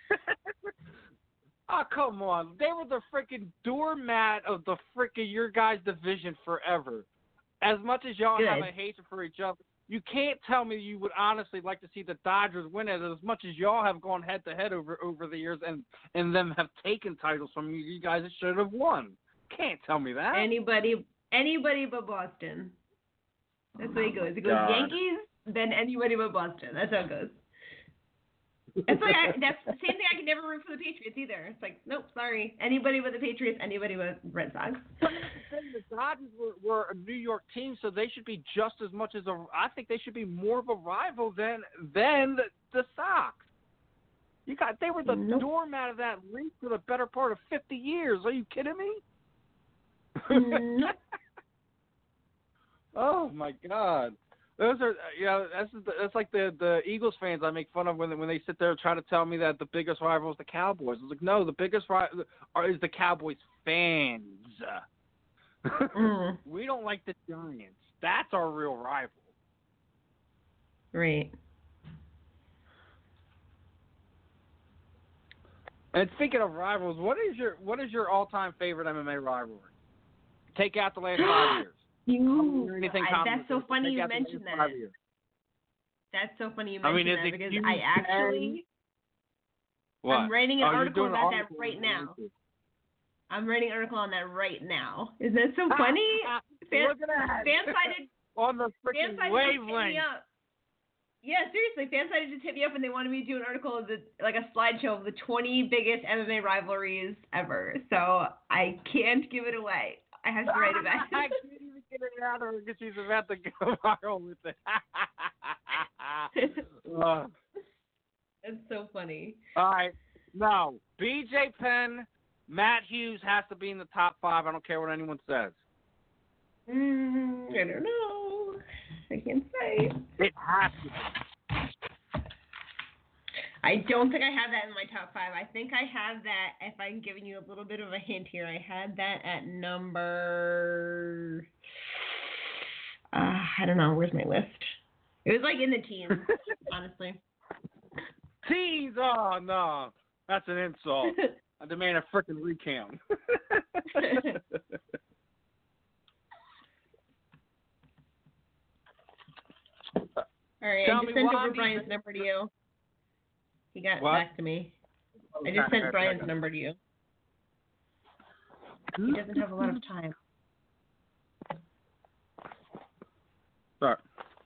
Oh, come on! They were the freaking doormat of the freaking your guys' division forever. As much as y'all Good. have a hatred for each other, you can't tell me you would honestly like to see the Dodgers win it as much as y'all have gone head to head over over the years and and them have taken titles from you. You guys should have won. Can't tell me that. Anybody, anybody but Boston. That's the way it goes. It goes God. Yankees, then anybody but Boston. That's how it goes. It's like I, that's the same thing. I can never root for the Patriots either. It's like, nope, sorry. Anybody but the Patriots, anybody but Red Sox. The Dodgers were, were a New York team, so they should be just as much as a. I think they should be more of a rival than than the, the Sox. You got they were the nope. doormat of that league for the better part of fifty years. Are you kidding me? Nope. Oh my God. Those are, you know, that's that's like the, the Eagles fans I make fun of when when they sit there and try to tell me that the biggest rival is the Cowboys. It's like, no, the biggest rival is the Cowboys fans. Mm. We don't like the Giants. That's our real rival. Right. And speaking of rivals, what is your what is your all time favorite M M A rivalry? Take out the last five years. You, anything I, that's so funny you mentioned that. Years. That's so funny you I mentioned mean, that because you I actually, what? I'm writing an oh, article an about article that right now. It. I'm writing an article on that right now. Isn't that so funny? Fan, Look at that. Fansided on the freaking wavelength. Yeah, seriously, Fansided just hit me up and they wanted me to do an article of the like a slideshow of the twenty biggest M M A rivalries ever. So I can't give it away. I have to write it back. I can't even get it out of her because she's about to go viral with it. uh, It's so funny. All right. No. B J Penn, Matt Hughes has to be in the top five. I don't care what anyone says. Mm, I don't know. I can't say. It has to be. I don't think I have that in my top five. I think I have that, if I'm giving you a little bit of a hint here, I had that at number, uh, I don't know, where's my list? It was like in the teens, honestly. Teens? Oh, no. That's an insult. I demand a freaking recount. All right, Tell I just me sent why over me- Brian's number to you. He got What? back to me. I just sent Brian's number to you. He doesn't have a lot of time. Sorry.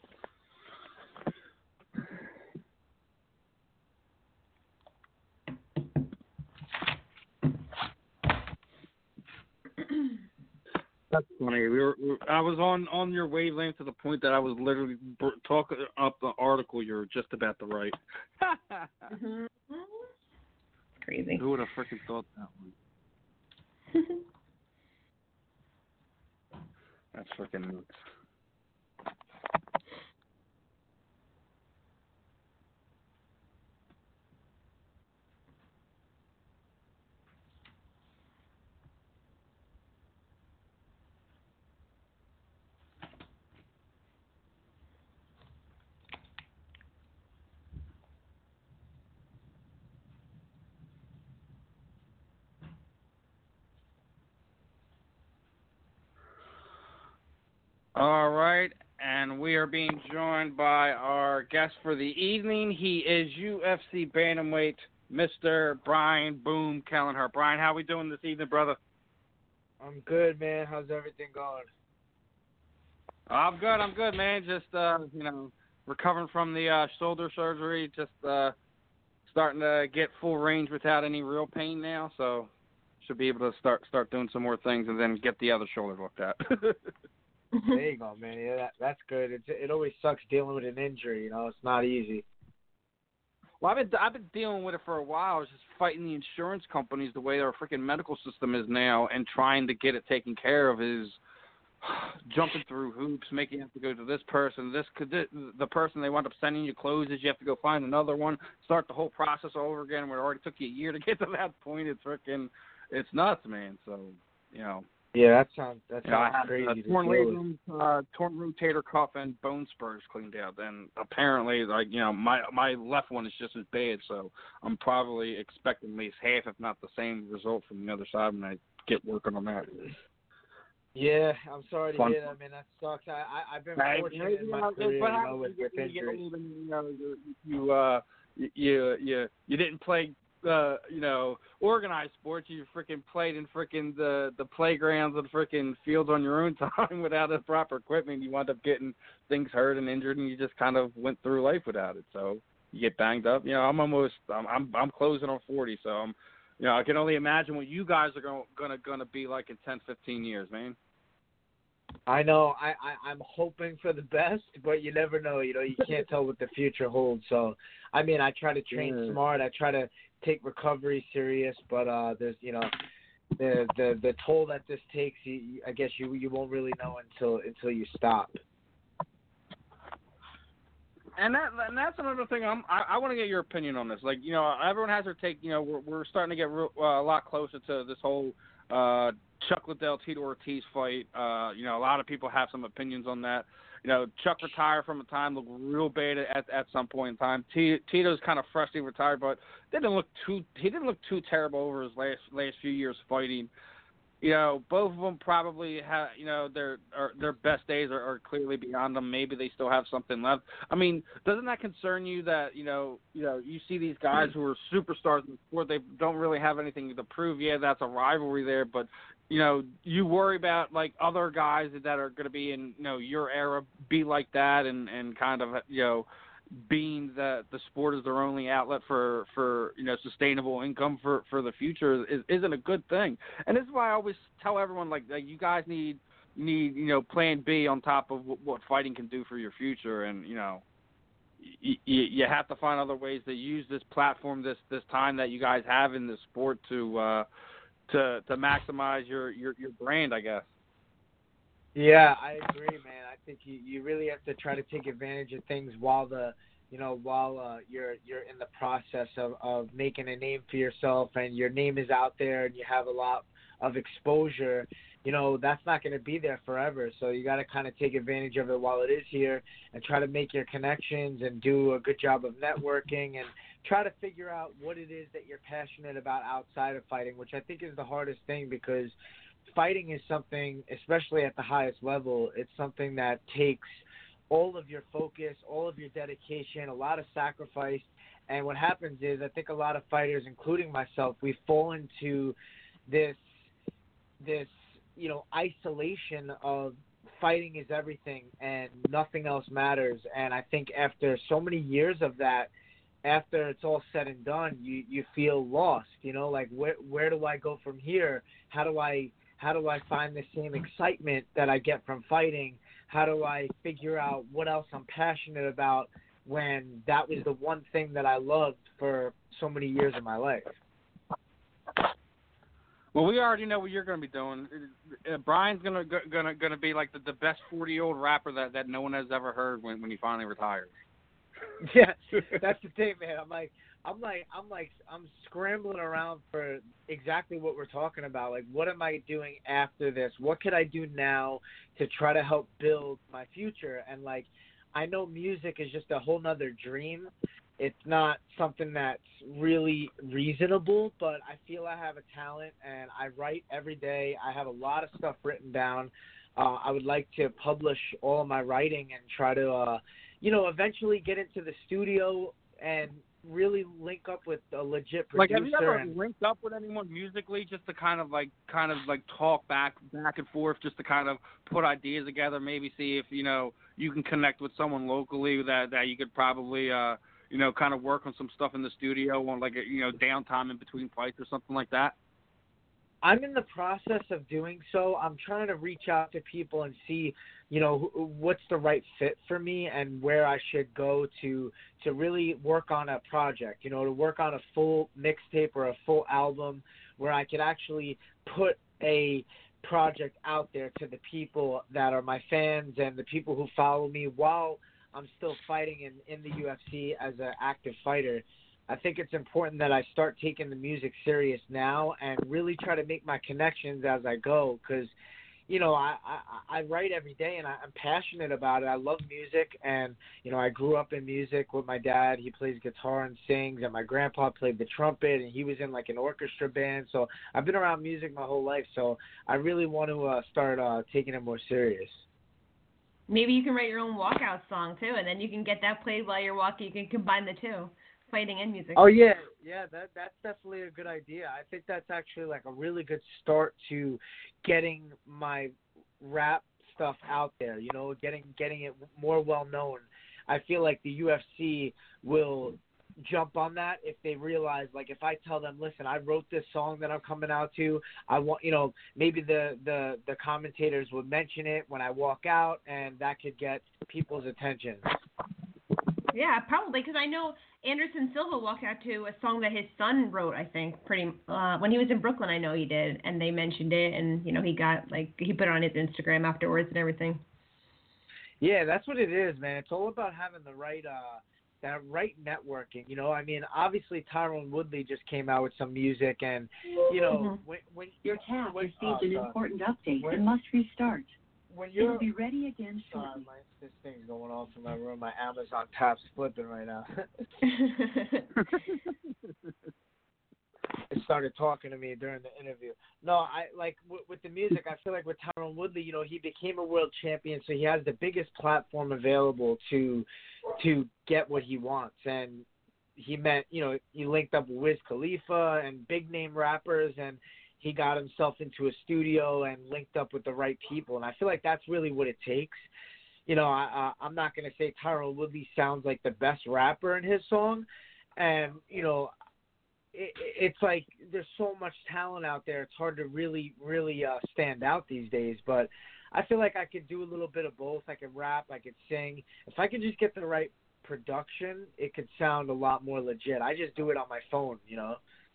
That's funny. We were, we were, I was on, on your wavelength to the point that I was literally br- talking up the article you were just about to write. Mm-hmm. It's crazy. Who would have freaking thought that one? That's freaking nuts. All right, and we are being joined by our guest for the evening. He is U F C bantamweight, Mister Brian Boom Kelleher. Brian, how we doing this evening, brother? I'm good, man. How's everything going? I'm good. I'm good, man. Just uh, you know, recovering from the uh, shoulder surgery. Just uh, starting to get full range without any real pain now. So should be able to start start doing some more things and then get the other shoulder looked at. There you go, man. Yeah, that, that's good. It it always sucks dealing with an injury. You know, it's not easy. Well, I've been I've been dealing with it for a while. I was just fighting the insurance companies the way our freaking medical system is now, and trying to get it taken care of is jumping through hoops, making you have to go to this person, this could the person they wind up sending you closes. You have to go find another one, start the whole process all over again. Where it already took you a year to get to that point. It's freaking, it's nuts, man. So you know. Yeah, that sounds that You know, I sounds had crazy. a to torn deal with. labrum, uh, torn rotator cuff, and bone spurs cleaned out. And apparently, like you know, my my left one is just as bad. So I'm probably expecting at least half, if not the same, result from the other side when I get working on that. Yeah, I'm sorry to Fun. hear that, man. That sucks. I, I I've been Right. fortunate in my know, career, what you know, happens with, when with you get injuries. old and, you know, you, you uh you you you didn't play uh you know organized sports. You freaking played in freaking the the playgrounds and freaking fields on your own time without the proper equipment. You wound up getting things hurt and injured, and you just kind of went through life without it. So you get banged up. You know, I'm almost I'm I'm, I'm closing on forty, so I'm you know I can only imagine what you guys are going gonna gonna be like in ten, fifteen years, man. I know. I, I I'm hoping for the best, but you never know. You know, you can't tell what the future holds. So, I mean, I try to train Yeah. smart. I try to take recovery serious, but uh, there's you know, the the the toll that this takes. You, I guess you you won't really know until until you stop. And that and that's another thing. I'm, I I want to get your opinion on this. Like, you know, everyone has their take. You know, we're we're starting to get real, uh, a lot closer to this whole uh, Chuck Liddell Tito Ortiz fight. Uh, you know, a lot of people have some opinions on that. You know, Chuck retired from a time, looked real bad at at some point in time. T, Tito's kind of freshly retired, but didn't look too he didn't look too terrible over his last last few years fighting. You know, both of them probably have, you know, their are, their best days are, are clearly beyond them. Maybe they still have something left. I mean, doesn't that concern you that, you know, you know, you see these guys who are superstars in the sport, they don't really have anything to prove. Yeah, that's a rivalry there, but, you know, you worry about, like, other guys that are going to be in, you know, your era be like that and, and kind of, you know, being that the sport is their only outlet for, for you know, sustainable income for, for the future is, isn't a good thing. And this is why I always tell everyone, like, like you guys need, need, you know, plan B on top of what, what fighting can do for your future. And, you know, you, you have to find other ways to use this platform, this, this time that you guys have in the sport to, uh, to, to maximize your, your, your brand, I guess. Yeah, I agree, man. I think you, you really have to try to take advantage of things while the you know while uh, you're you're in the process of, of making a name for yourself, and your name is out there and you have a lot of exposure. You know, that's not going to be there forever. So you got to kind of take advantage of it while it is here and try to make your connections and do a good job of networking and try to figure out what it is that you're passionate about outside of fighting, which I think is the hardest thing, because fighting is something, especially at the highest level, it's something that takes all of your focus, all of your dedication, a lot of sacrifice. And what happens is, I think a lot of fighters, including myself, we fall into this, this, you know, isolation of fighting is everything and nothing else matters. And I think after so many years of that, after it's all said and done, you, you feel lost, you know, like where, where do I go from here? How do I, How do I find the same excitement that I get from fighting? How do I figure out what else I'm passionate about when that was the one thing that I loved for so many years of my life? Well, we already know what you're going to be doing. Uh, Brian's going to gonna gonna be like the, the best forty-year-old rapper that, that no one has ever heard when, when he finally retires. Yeah, that's the thing, man. I'm like, I'm like, I'm like, I'm scrambling around for exactly what we're talking about. Like, what am I doing after this? What could I do now to try to help build my future? And like, I know music is just a whole nother dream. It's not something that's really reasonable, but I feel I have a talent and I write every day. I have a lot of stuff written down. Uh, I would like to publish all of my writing and try to, uh, you know, eventually get into the studio and really link up with a legit producer. Like, have you ever and, linked up with anyone musically just to kind of like, kind of like talk back, back and forth, just to kind of put ideas together, maybe see if, you know, you can connect with someone locally that, that you could probably, uh, you know, kind of work on some stuff in the studio on like, a, you know, downtime in between fights or something like that? I'm in the process of doing so. I'm trying to reach out to people and see, you know, what's the right fit for me and where I should go to to really work on a project, you know, to work on a full mixtape or a full album where I could actually put a project out there to the people that are my fans and the people who follow me while I'm still fighting in, in the U F C as an active fighter. I think it's important that I start taking the music serious now and really try to make my connections as I go, because, you know, I, I, I write every day, and I, I'm passionate about it. I love music, and, you know, I grew up in music with my dad. He plays guitar and sings, and my grandpa played the trumpet, and he was in, like, an orchestra band. So I've been around music my whole life, so I really want to uh, start uh, taking it more serious. Maybe you can write your own walkout song, too, and then you can get that played while you're walking. You can combine the two, fighting and music. Oh, yeah. Yeah, that that's definitely a good idea. I think that's actually, like, a really good start to getting my rap stuff out there, you know, getting getting it more well-known. I feel like the U F C will jump on that if they realize, like, if I tell them, listen, I wrote this song that I'm coming out to, I want, you know, maybe the, the, the commentators would mention it when I walk out, and that could get people's attention. Yeah, probably, because I know Anderson Silva walked out to a song that his son wrote, I think, pretty uh, when he was in Brooklyn. I know he did, and they mentioned it, and, you know, he got, like, he put it on his Instagram afterwards and everything. Yeah, that's what it is, man. It's all about having the right, uh, that right networking. You know, I mean, obviously Tyron Woodley just came out with some music, and, you know, Mm-hmm. when, when Your tab when, received oh, an sorry. important update When- and must restart. when It you're will be ready again Sorry, shortly. my, this thing's going off in my room. My Amazon tab's flipping right now. It started talking to me during the interview. No, I like w- with the music. I feel like with Tyron Woodley, you know, he became a world champion, so he has the biggest platform available to to get what he wants. And he met, you know, he linked up with Wiz Khalifa and big name rappers, and he got himself into a studio and linked up with the right people. And I feel like that's really what it takes. You know, I, I, I'm not going to say Tyron Woodley sounds like the best rapper in his song. And, you know, it, it's like there's so much talent out there. It's hard to really, really uh, stand out these days. But I feel like I could do a little bit of both. I could rap. I could sing. If I could just get the right production, it could sound a lot more legit. I just do it on my phone, you know.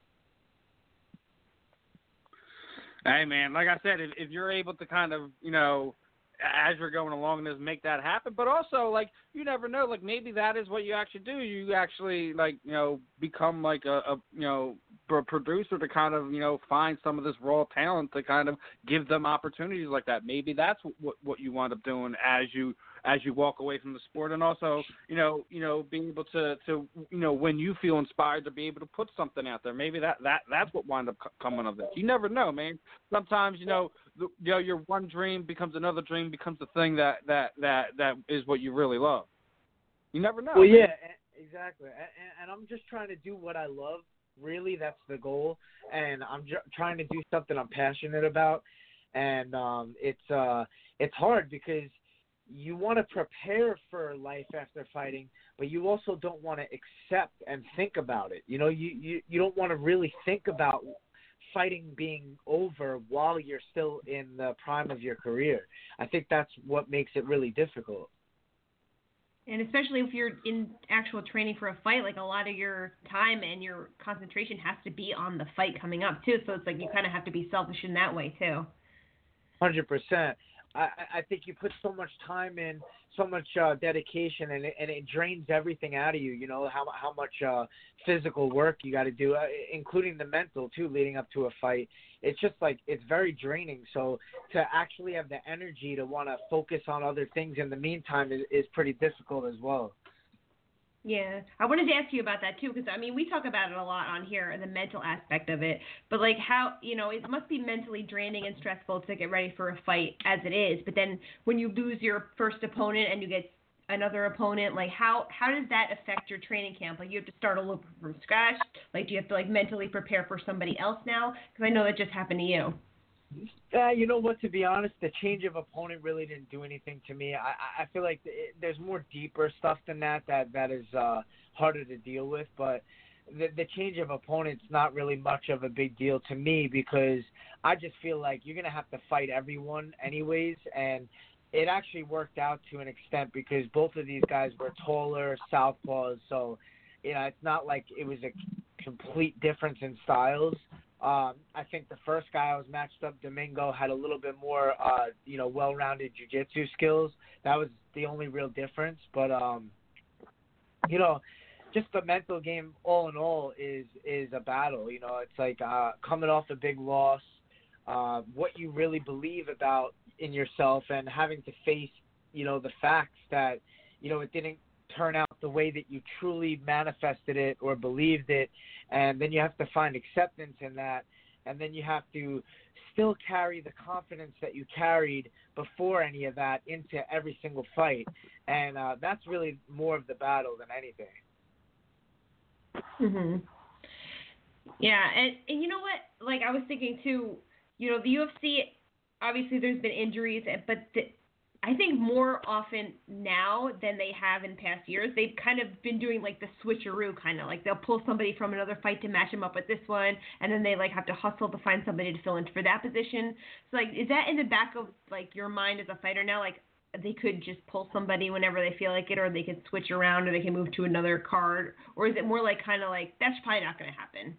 Hey, man, like I said, if, if you're able to kind of, you know, as you're going along this, make that happen. But also, like, you never know, like, maybe that is what you actually do. You actually, like, you know, become like a, a you know, a producer to kind of, you know, find some of this raw talent to kind of give them opportunities like that. Maybe that's what what you wind up doing as you as you walk away from the sport. And also, you know, you know, being able to, to you know, when you feel inspired to be able to put something out there. Maybe that, that that's what wind up coming of this. You never know, man. Sometimes, you know, the, you know, your one dream becomes another dream, becomes the thing that, that, that, that is what you really love. You never know. Well, man. yeah, exactly. And, and I'm just trying to do what I love. Really, that's the goal. And I'm j- trying to do something I'm passionate about. And um, it's uh, it's hard because you want to prepare for life after fighting, but you also don't want to accept and think about it. You know, you, you, you don't want to really think about fighting being over while you're still in the prime of your career. I think that's what makes it really difficult. And especially if you're in actual training for a fight, like a lot of your time and your concentration has to be on the fight coming up too. So it's like you kind of have to be selfish in that way too. one hundred percent. I, I think you put so much time in, so much uh, dedication, and it, and it drains everything out of you. You know, how how much uh, physical work you got to do, uh, including the mental too, leading up to a fight. It's just like, it's very draining. So to actually have the energy to want to focus on other things in the meantime is, is pretty difficult as well. Yeah, I wanted to ask you about that too, because I mean, we talk about it a lot on here, the mental aspect of it. But like, how, you know, it must be mentally draining and stressful to get ready for a fight as it is. But then when you lose your first opponent and you get another opponent, like how how does that affect your training camp? Like, you have to start all over from scratch. Like, do you have to like mentally prepare for somebody else now? Because I know that just happened to you. Uh, you know what, to be honest, the change of opponent really didn't do anything to me. I, I feel like it, there's more deeper stuff than that that, that is uh, harder to deal with. But the, the change of opponent's not really much of a big deal to me, because I just feel like you're going to have to fight everyone anyways. And it actually worked out to an extent because both of these guys were taller, southpaws. So, you know, it's not like it was a complete difference in styles. Um, I think the first guy I was matched up, Domingo, had a little bit more, uh, you know, well-rounded jiu-jitsu skills. That was the only real difference. But, um, you know, just the mental game all in all is is a battle. You know, it's like uh, coming off a big loss, uh, what you really believe about in yourself and having to face, you know, the facts that, you know, it didn't turn out the way that you truly manifested it or believed it. And then you have to find acceptance in that. And then you have to still carry the confidence that you carried before any of that into every single fight. And uh, that's really more of the battle than anything. Mhm. Yeah, and, and you know what? Like, I was thinking, too, you know, the U F C, obviously there's been injuries, but the, I think more often now than they have in past years, they've kind of been doing, like, the switcheroo kind of. Like, they'll pull somebody from another fight to match them up with this one, and then they, like, have to hustle to find somebody to fill in for that position. So, like, is that in the back of, like, your mind as a fighter now? Like, they could just pull somebody whenever they feel like it, or they could switch around, or they can move to another card? Or is it more like kind of like, that's probably not going to happen?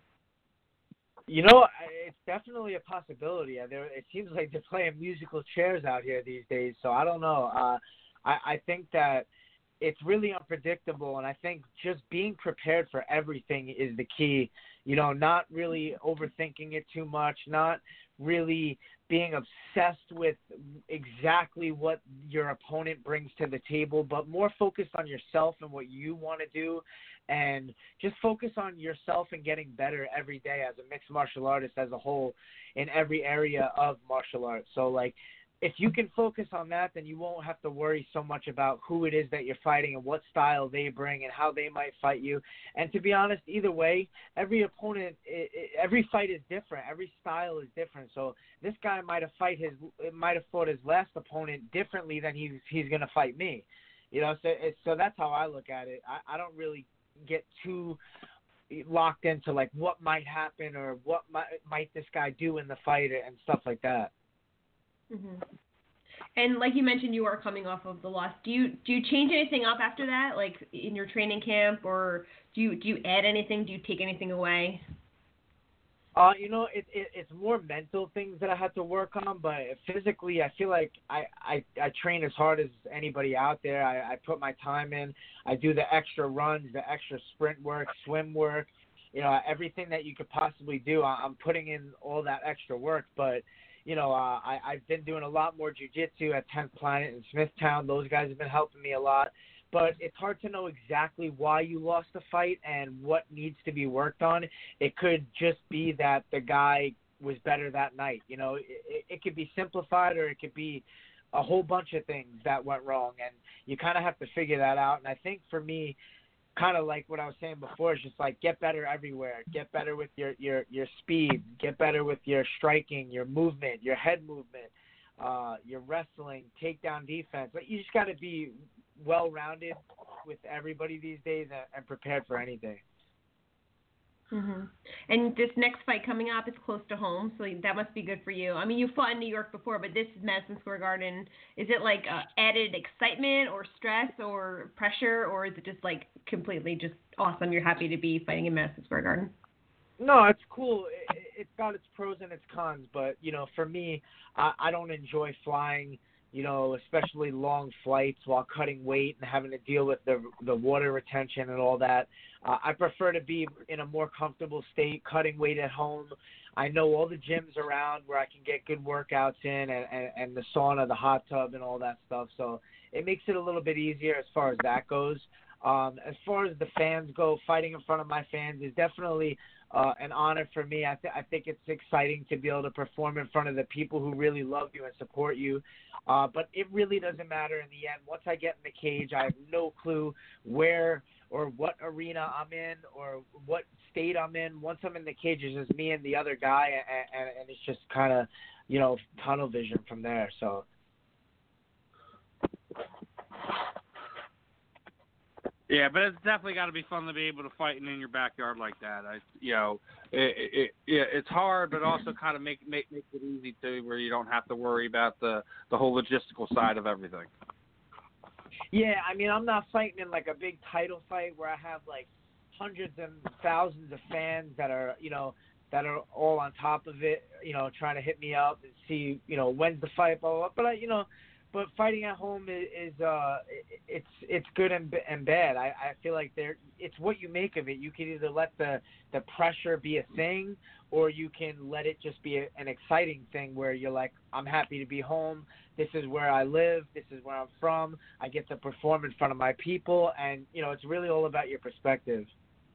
You know, it's definitely a possibility. There, it seems like they're playing musical chairs out here these days. So I don't know. Uh, I, I think that it's really unpredictable, and I think just being prepared for everything is the key. You know, not really overthinking it too much, not really being obsessed with exactly what your opponent brings to the table, but more focused on yourself and what you want to do. And just focus on yourself and getting better every day as a mixed martial artist as a whole in every area of martial arts. So, like, if you can focus on that, then you won't have to worry so much about who it is that you're fighting and what style they bring and how they might fight you. And to be honest, either way, every opponent, it, it, every fight is different. Every style is different. So this guy might have fight his, might have fought his last opponent differently than he's he's going to fight me. You know, so it's, so that's how I look at it. I, I don't really get too locked into like what might happen or what might, might this guy do in the fight and stuff like that. Mm-hmm. And like you mentioned, you are coming off of the loss. Do you do you change anything up after that, like in your training camp, or do you do you add anything? Do you take anything away? Uh, you know, it, it it's more mental things that I had to work on, but physically, I feel like I, I, I train as hard as anybody out there. I, I put my time in. I do the extra runs, the extra sprint work, swim work, you know, everything that you could possibly do. I, I'm putting in all that extra work, but, you know, uh, I, I've been doing a lot more jiu-jitsu at tenth Planet in Smithtown. Those guys have been helping me a lot. But it's hard to know exactly why you lost the fight and what needs to be worked on. It could just be that the guy was better that night. You know, it, it could be simplified, or it could be a whole bunch of things that went wrong. And you kind of have to figure that out. And I think for me, kind of like what I was saying before, is just like get better everywhere. Get better with your, your, your speed. Get better with your striking, your movement, your head movement, uh, your wrestling, takedown defense. But you just got to be well-rounded with everybody these days and, and prepared for anything. Mm-hmm. And this next fight coming up is close to home, so that must be good for you. I mean, you fought in New York before, but this is Madison Square Garden. Is it like uh, added excitement or stress or pressure, or is it just like completely just awesome? You're happy to be fighting in Madison Square Garden? No, it's cool. It, it's got its pros and its cons, but, you know, for me, I, I don't enjoy flying, you know, especially long flights while cutting weight and having to deal with the the water retention and all that. Uh, I prefer to be in a more comfortable state, cutting weight at home. I know all the gyms around where I can get good workouts in, and, and, and the sauna, the hot tub, and all that stuff. So it makes it a little bit easier as far as that goes. Um, as far as the fans go, fighting in front of my fans is definitely uh, an honor for me. I, th- I think it's exciting to be able to perform in front of the people who really love you and support you. Uh, but it really doesn't matter in the end. Once I get in the cage, I have no clue where or what arena I'm in or what state I'm in. Once I'm in the cage, it's just me and the other guy, and, and, and it's just kind of, you know, tunnel vision from there. So. Yeah, but it's definitely got to be fun to be able to fight in your backyard like that. I, you know, it, it, it it's hard, but also kind of make make make it easy too, where you don't have to worry about the the whole logistical side of everything. Yeah, I mean, I'm not fighting in like a big title fight where I have like hundreds and thousands of fans that are, you know, that are all on top of it, you know, trying to hit me up and see, you know, when's the fight, blah, blah, blah. But I, you know. but fighting at home is, is uh, it's it's good and and bad. I, I feel like there, it's what you make of it. You can either let the, the pressure be a thing, or you can let it just be a, an exciting thing where you're like, I'm happy to be home. This is where I live. This is where I'm from. I get to perform in front of my people, and you know, it's really all about your perspective.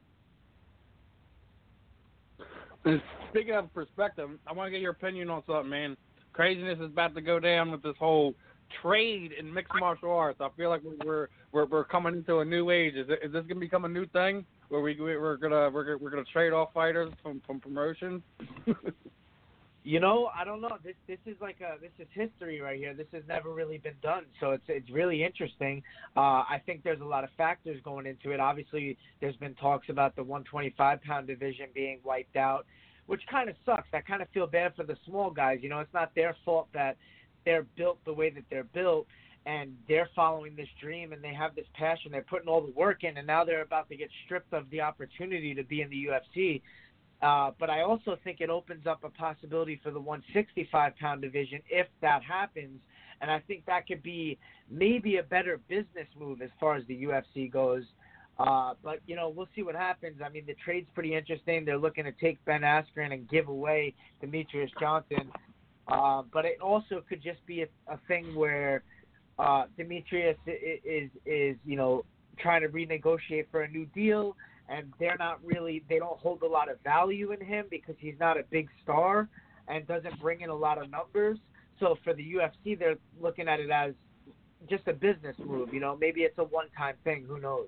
And speaking of perspective, I want to get your opinion on something, man. Craziness is about to go down with this whole trade in mixed martial arts. I feel like we're we're we're coming into a new age. Is, it, is this gonna become a new thing where we we're gonna we're we're gonna trade off fighters from from promotions? You know, I don't know. This this is like a this is history right here. This has never really been done, so it's it's really interesting. Uh, I think there's a lot of factors going into it. Obviously, there's been talks about the one twenty-five pound division being wiped out, which kind of sucks. I kind of feel bad for the small guys. You know, it's not their fault that they're built the way that they're built, and they're following this dream, and they have this passion. They're putting all the work in, and now they're about to get stripped of the opportunity to be in the U F C. Uh, but I also think it opens up a possibility for the one sixty-five pound division if that happens, and I think that could be maybe a better business move as far as the U F C goes. Uh, but, you know, we'll see what happens. I mean, the trade's pretty interesting. They're looking to take Ben Askren and give away Demetrius Johnson. Uh, but it also could just be a, a thing where uh, Demetrius is, is, you know, trying to renegotiate for a new deal, and they're not really – they don't hold a lot of value in him because he's not a big star and doesn't bring in a lot of numbers. So for the U F C, they're looking at it as just a business move. You know, maybe it's a one-time thing. Who knows?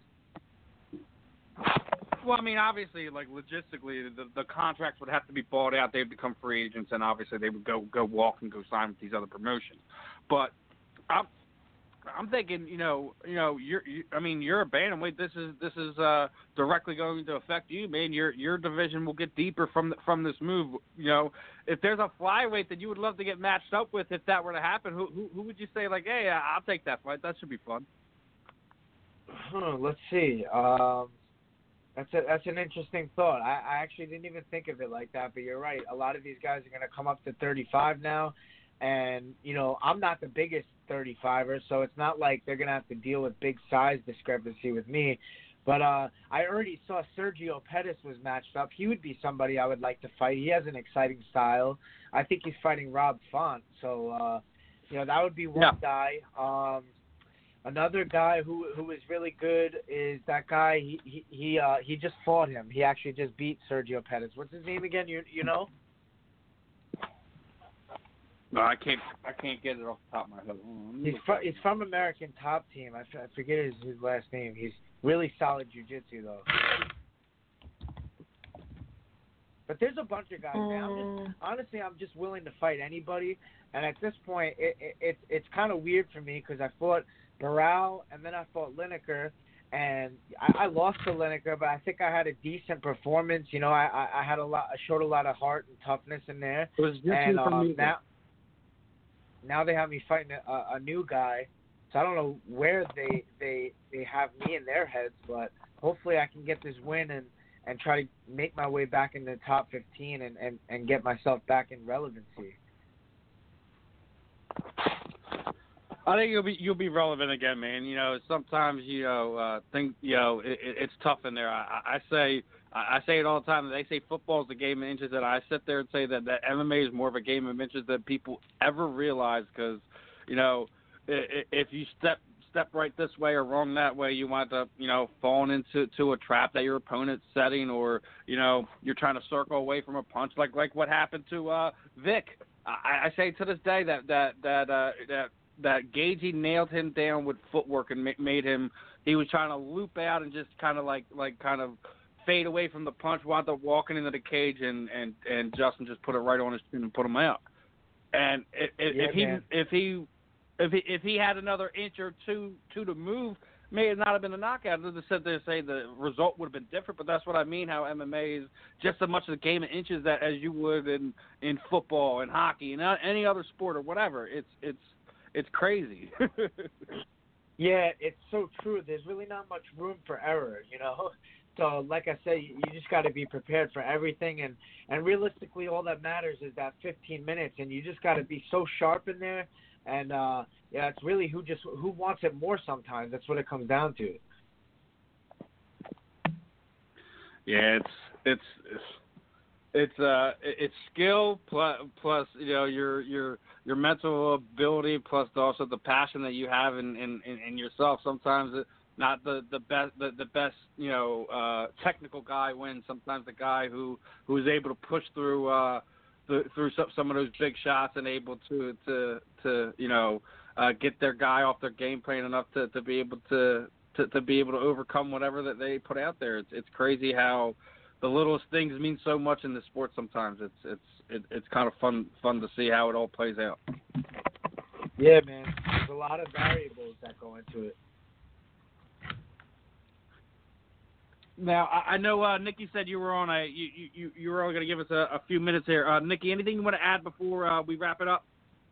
Well, I mean, obviously, like logistically, the the contracts would have to be bought out. They'd become free agents, and obviously, they would go go walk and go sign with these other promotions. But I'm I'm thinking, you know, you know, you're, you, I mean, you're a bantamweight. This is this is uh, directly going to affect you, man. Your your division will get deeper from the, from this move. You know, if there's a flyweight that you would love to get matched up with, if that were to happen, who who, who would you say like, hey, I'll take that fight. That should be fun. Huh, let's see. Um, That's a, that's an interesting thought. I, I actually didn't even think of it like that, but you're right. A lot of these guys are going to come up to thirty-five now, and, you know, I'm not the biggest thirty-fiver, so it's not like they're going to have to deal with big size discrepancy with me. But uh, I already saw Sergio Pettis was matched up. He would be somebody I would like to fight. He has an exciting style. I think he's fighting Rob Font, so, uh, you know, that would be one yeah. guy. Um Another guy who who is really good is that guy. He he he, uh, he just fought him. He actually just beat Sergio Pettis. What's his name again? You you know? No, I can't. I can't get it off the top of my head. He's from he's from American Top Team. I, f- I forget his his last name. He's really solid jiu-jitsu though. But there's a bunch of guys. Man. I'm just honestly, I'm just willing to fight anybody. And at this point, it, it it's it's kind of weird for me because I fought Barao, and then I fought Lineker, and I, I lost to Lineker, but I think I had a decent performance. You know, I, I, I had a lot, I showed a lot of heart and toughness in there. It was just and from um, me. now, now they have me fighting a, a new guy. So I don't know where they they they have me in their heads, but hopefully I can get this win and, and try to make my way back in the top fifteen and, and, and get myself back in relevancy. I think you'll be you'll be relevant again, man. You know, sometimes you know uh, think you know it, it's tough in there. I, I say I say it all the time. They say football is a game of inches, and I sit there and say that, that M M A is more of a game of inches than people ever realize. Because you know, if you step step right this way or wrong that way, you wind up you know falling into to a trap that your opponent's setting, or you know you're trying to circle away from a punch, like like what happened to uh, Vic. I, I say to this day that that that uh, that. that Gagey nailed him down with footwork and made him – he was trying to loop out and just kind of like like kind of fade away from the punch, wound up walking into the cage, and, and, and Justin just put it right on his chin and put him out. And if, yeah, if he man. if he if he if he had another inch or two two to move, may it not have been a knockout. To sit there and say the result would have been different, but that's what I mean. How M M A is just as much of a game of inches that as you would in, in football and hockey and any other sport or whatever. It's it's It's crazy. Yeah, it's so true. There's really not much room for error, you know. So, like I said, you just got to be prepared for everything, and, and realistically, all that matters is that fifteen minutes, and you just got to be so sharp in there And uh, yeah, it's really who just who wants it more. Sometimes that's what it comes down to. Yeah, it's it's it's uh it's skill plus plus you know your your your mental ability plus also the passion that you have in in, in yourself. Sometimes it, not the the best the, the best you know uh, technical guy wins. Sometimes the guy who who is able to push through uh the, through some, some of those big shots and able to to to you know uh, get their guy off their game plan enough to, to be able to. To, to be able to overcome whatever that they put out there. It's it's crazy how the littlest things mean so much in the sport sometimes. It's it's it, it's kind of fun fun to see how it all plays out. Yeah, man. There's a lot of variables that go into it. Now I, I know uh, Nikki said you were on a you you, you were only going to give us a, a few minutes here. Uh, Nikki, anything you want to add before uh, we wrap it up?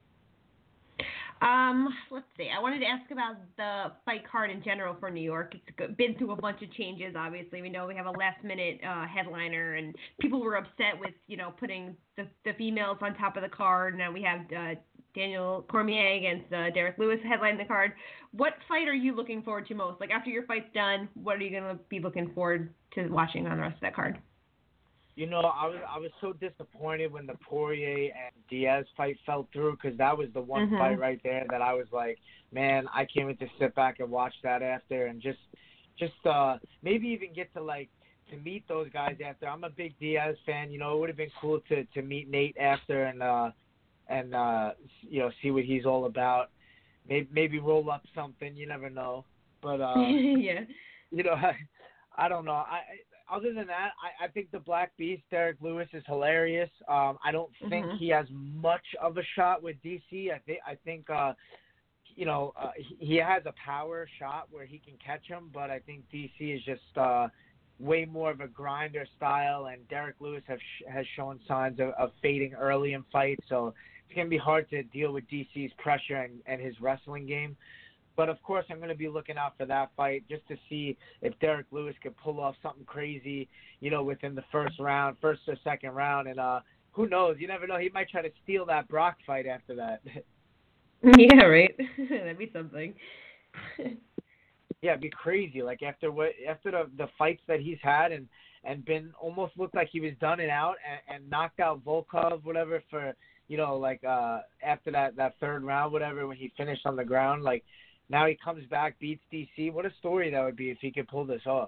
Um, let's see. I wanted to ask about the fight card in general for New York. It's been through a bunch of changes, obviously. We know we have a last-minute uh, headliner, and people were upset with, you know, putting the, the females on top of the card. Now we have uh, Daniel Cormier against uh, Derek Lewis headlining the card. What fight are you looking forward to most? Like, after your fight's done, what are you going to be looking forward to watching on the rest of that card? You know, I was I was so disappointed when the Poirier and Diaz fight fell through because that was the one mm-hmm. fight right there that I was like, man, I can't wait to sit back and watch that after and just just uh, maybe even get to like to meet those guys after. I'm a big Diaz fan. You know, it would have been cool to, to meet Nate after and uh, and uh, you know see what he's all about. Maybe maybe roll up something. You never know. But uh, yeah, you know, I, I don't know. I. Other than that, I, I think the Black Beast, Derek Lewis, is hilarious. Um, I don't think mm-hmm. he has much of a shot with D C. I think, I think, uh, you know, uh, he, he has a power shot where he can catch him, but I think D C is just uh, way more of a grinder style, and Derek Lewis have, has shown signs of, of fading early in fights, so it's going to be hard to deal with D C's pressure and, and his wrestling game. But, of course, I'm going to be looking out for that fight just to see if Derek Lewis could pull off something crazy, you know, within the first round, first or second round. And uh, who knows? You never know. He might try to steal that Brock fight after that. Yeah, right. That'd be something. Yeah, it'd be crazy. Like, after what after the, the fights that he's had and, and been almost looked like he was done and out and, and knocked out Volkov, whatever, for, you know, like uh, after that, that third round, whatever, when he finished on the ground, like, now he comes back, beats D C. What a story that would be if he could pull this off.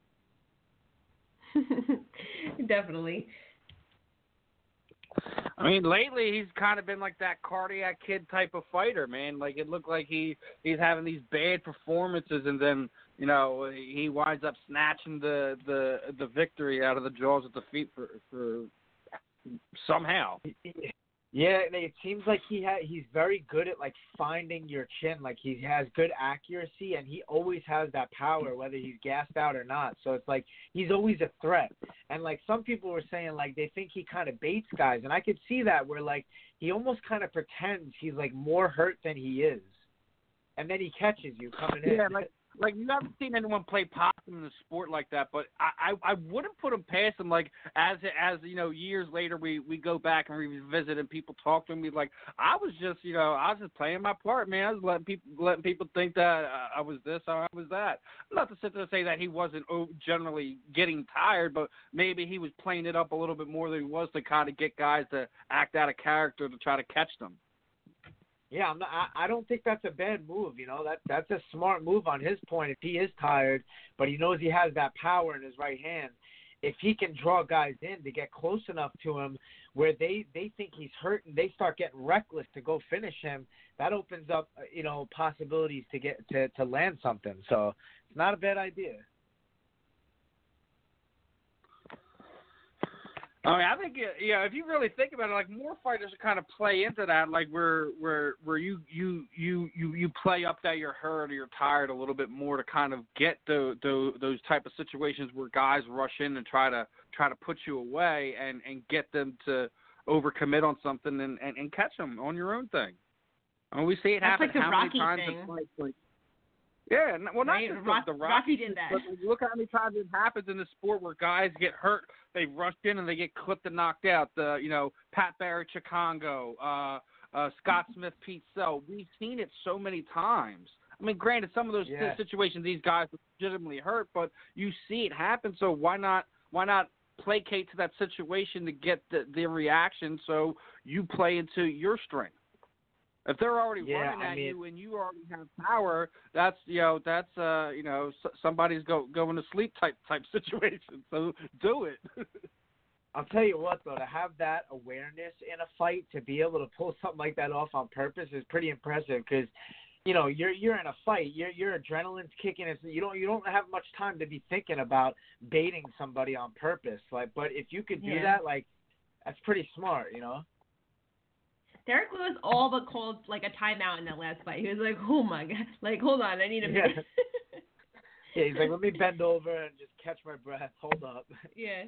Definitely. I mean, lately he's kind of been like that cardiac kid type of fighter, man. Like it looked like he he's having these bad performances, and then you know he winds up snatching the the the victory out of the jaws of defeat for for somehow. Yeah, it seems like he ha- he's very good at, like, finding your chin. Like, he has good accuracy, and he always has that power, whether he's gassed out or not. So it's like he's always a threat. And, like, some people were saying, like, they think he kind of baits guys. And I could see that where, like, he almost kind of pretends he's, like, more hurt than he is. And then he catches you coming in. Yeah, like, like you haven't seen anyone play possum in the sport like that, but I, I, I wouldn't put him past him. Like as as you know, years later we, we go back and revisit and people talk to me like I was just you know I was just playing my part, man. I was letting people letting people think that I was this or I was that. Not to sit there and say that he wasn't generally getting tired, but maybe he was playing it up a little bit more than he was to kind of get guys to act out of character to try to catch them. Yeah, I'm not, I, I don't think that's a bad move. You know, that that's a smart move on his point. If he is tired, but he knows he has that power in his right hand, if he can draw guys in to get close enough to him where they, they think he's hurt and they start getting reckless to go finish him, that opens up, you know, possibilities to get to, to land something. So it's not a bad idea. I mean, I think yeah. If you really think about it, like more fighters kind of play into that, like where where where you you you you you play up that you're hurt or you're tired a little bit more to kind of get the, the those type of situations where guys rush in and try to try to put you away and, and get them to overcommit on something and, and, and catch them on your own thing. I mean, we see it That's happen like the how Rocky many times thing. in fights, like, yeah, well, not right? just Rock, the, the Rocky, Rocky did that. But look how many times it happens in the sport where guys get hurt, they rush in and they get clipped and knocked out. The you know Pat Barry Chicago, uh, uh, Scott Smith, Pete Sell. We've seen it so many times. I mean, granted, some of those yeah. situations these guys are legitimately hurt, but you see it happen. So why not? Why not placate to that situation to get the, the reaction? So you play into your strength. If they're already yeah, running I at mean, you and you already have power, that's you know that's uh you know s- somebody's go going to sleep type type situation. So do it. I'll tell you what though, to have that awareness in a fight, to be able to pull something like that off on purpose is pretty impressive. Because you know you're you're in a fight, your your adrenaline's kicking. It's, you don't you don't have much time to be thinking about baiting somebody on purpose. Like, but if you could do Yeah. that, like that's pretty smart, you know. Derek Lewis all but called like a timeout in that last fight. He was like, "Oh my god, like hold on, I need a minute." Yeah. Yeah, he's like, let me bend over and just catch my breath. Hold up. Yeah.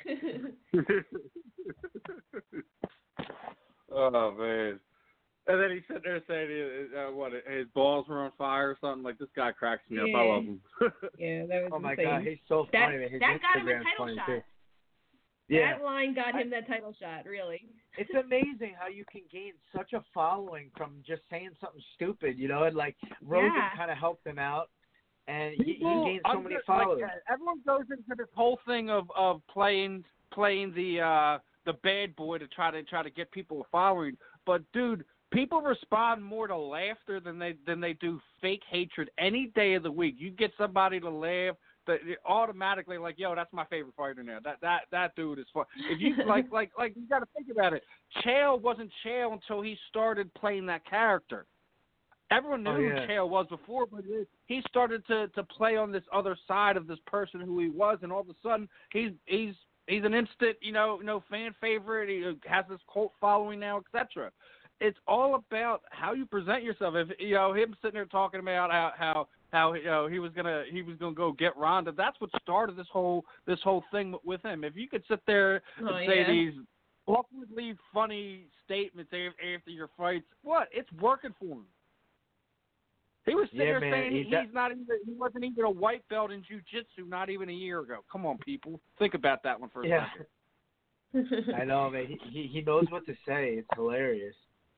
Oh man! And then he's sitting there saying, uh, "What? His balls were on fire or something." Like, this guy cracks me Yeah. up. I love him. Yeah, that was Oh my insane. god, he's so that funny. His that got him a Instagram's title funny shot. too. Yeah. That line got him that title shot, really. It's amazing how you can gain such a following from just saying something stupid, you know, and like Rogan Yeah. kind of helped him out, and he, he People gained so many under- followers. Like, uh, everyone goes into this whole thing of, of playing playing the uh, the bad boy to try to try to get people following. But dude, people respond more to laughter than they than they do fake hatred any day of the week. You get somebody to laugh, that automatically like, yo, that's my favorite fighter now. That that that dude is fun. If you like like like you got to think about it. Chael wasn't Chael until he started playing that character. Everyone knew Oh, yeah. who Chael was before, but he started to, to play on this other side of this person who he was, and all of a sudden he's he's he's an instant, you know, you know, fan favorite. He has this cult following now, et cetera. It's all about how you present yourself. If you know him sitting there talking about how how, how you know he was gonna he was gonna go get Ronda, that's what started this whole this whole thing with him. If you could sit there and Oh, say yeah. these awkwardly funny statements after your fights, what? It's working for him. He was sitting Yeah, there man, saying he's he, got- he's not even he wasn't even a white belt in jiu-jitsu not even a year ago. Come on, people, think about that one for a Yeah. second. I know, man. He, he he knows what to say. It's hilarious.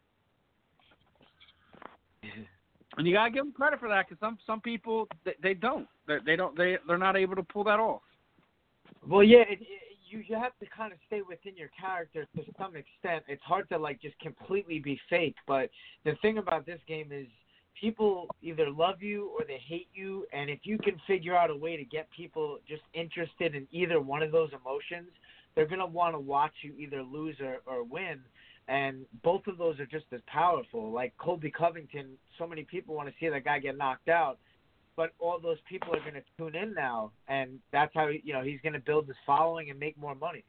And you gotta give him credit for that, because some some people they, they don't they, they don't they they're not able to pull that off. Well, yeah, it, it, you you have to kind of stay within your character to some extent. It's hard to like just completely be fake. But the thing about this game is, people either love you or they hate you, and if you can figure out a way to get people just interested in either one of those emotions, they're gonna want to watch you either lose or, or win. And both of those are just as powerful. Like Colby Covington, so many people want to see that guy get knocked out, but all those people are going to tune in now, and that's how you know he's going to build his following and make more money.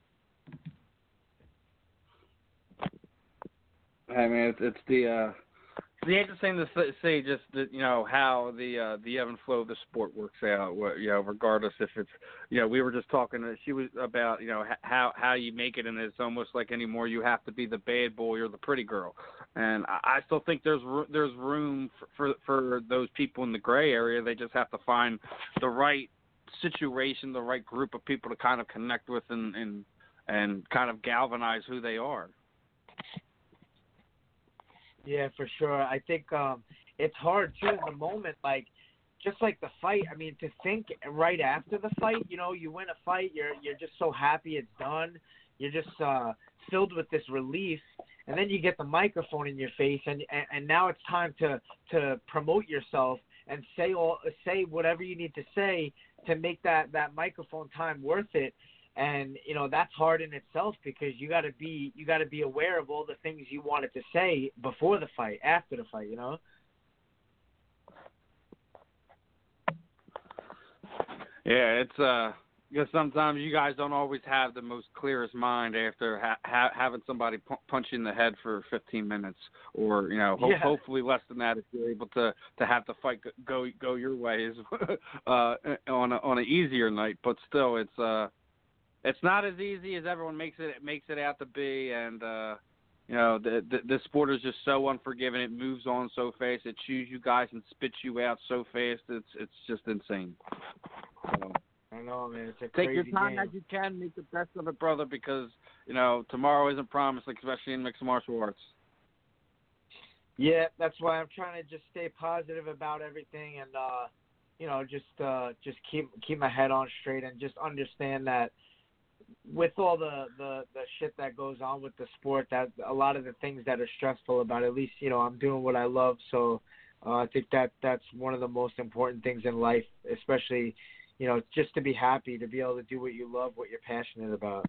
I mean, it's, it's the uh, the interesting to say just that, you know, how the uh, the ebb and flow of the sport works out. What, you know, regardless if it's, you know, we were just talking. She was about, you know, how how you make it, and it's almost like anymore you have to be the bad boy or the pretty girl. And I, I still think there's there's room for, for for those people in the gray area. They just have to find the right situation, the right group of people to kind of connect with and and, and kind of galvanize who they are. Yeah, for sure. I think um, it's hard too in the moment. Like, just like the fight. I mean, to think right after the fight, you know, you win a fight, you're you're just so happy it's done. You're just uh, filled with this relief, and then you get the microphone in your face, and and, and now it's time to to promote yourself and say all say whatever you need to say to make that that microphone time worth it. And you know that's hard in itself, because you got to be you got to be aware of all the things you wanted to say before the fight, after the fight. You know. Yeah, it's uh, because sometimes you guys don't always have the most clearest mind after ha- ha- having somebody p- punch you in the head for fifteen minutes, or you know, ho- Yeah. hopefully less than that if you're able to, to have the fight go go your way uh, on a, on an easier night. But still, it's uh. It's not as easy as everyone makes it it makes it out to be, and uh, you know the, the the sport is just so unforgiving. It moves on so fast. It chews you guys and spits you out so fast. It's it's just insane. So, I know, man. It's a take crazy your time game. as you can, make the best of it, brother, because you know tomorrow isn't promised, like, especially in mixed martial arts. Yeah, that's why I'm trying to just stay positive about everything, and uh, you know, just uh, just keep keep my head on straight, and just understand that with all the, the, the shit that goes on with the sport, that a lot of the things that are stressful about it, at least, you know, I'm doing what I love. So uh, I think that that's one of the most important things in life, especially, you know, just to be happy, to be able to do what you love, what you're passionate about.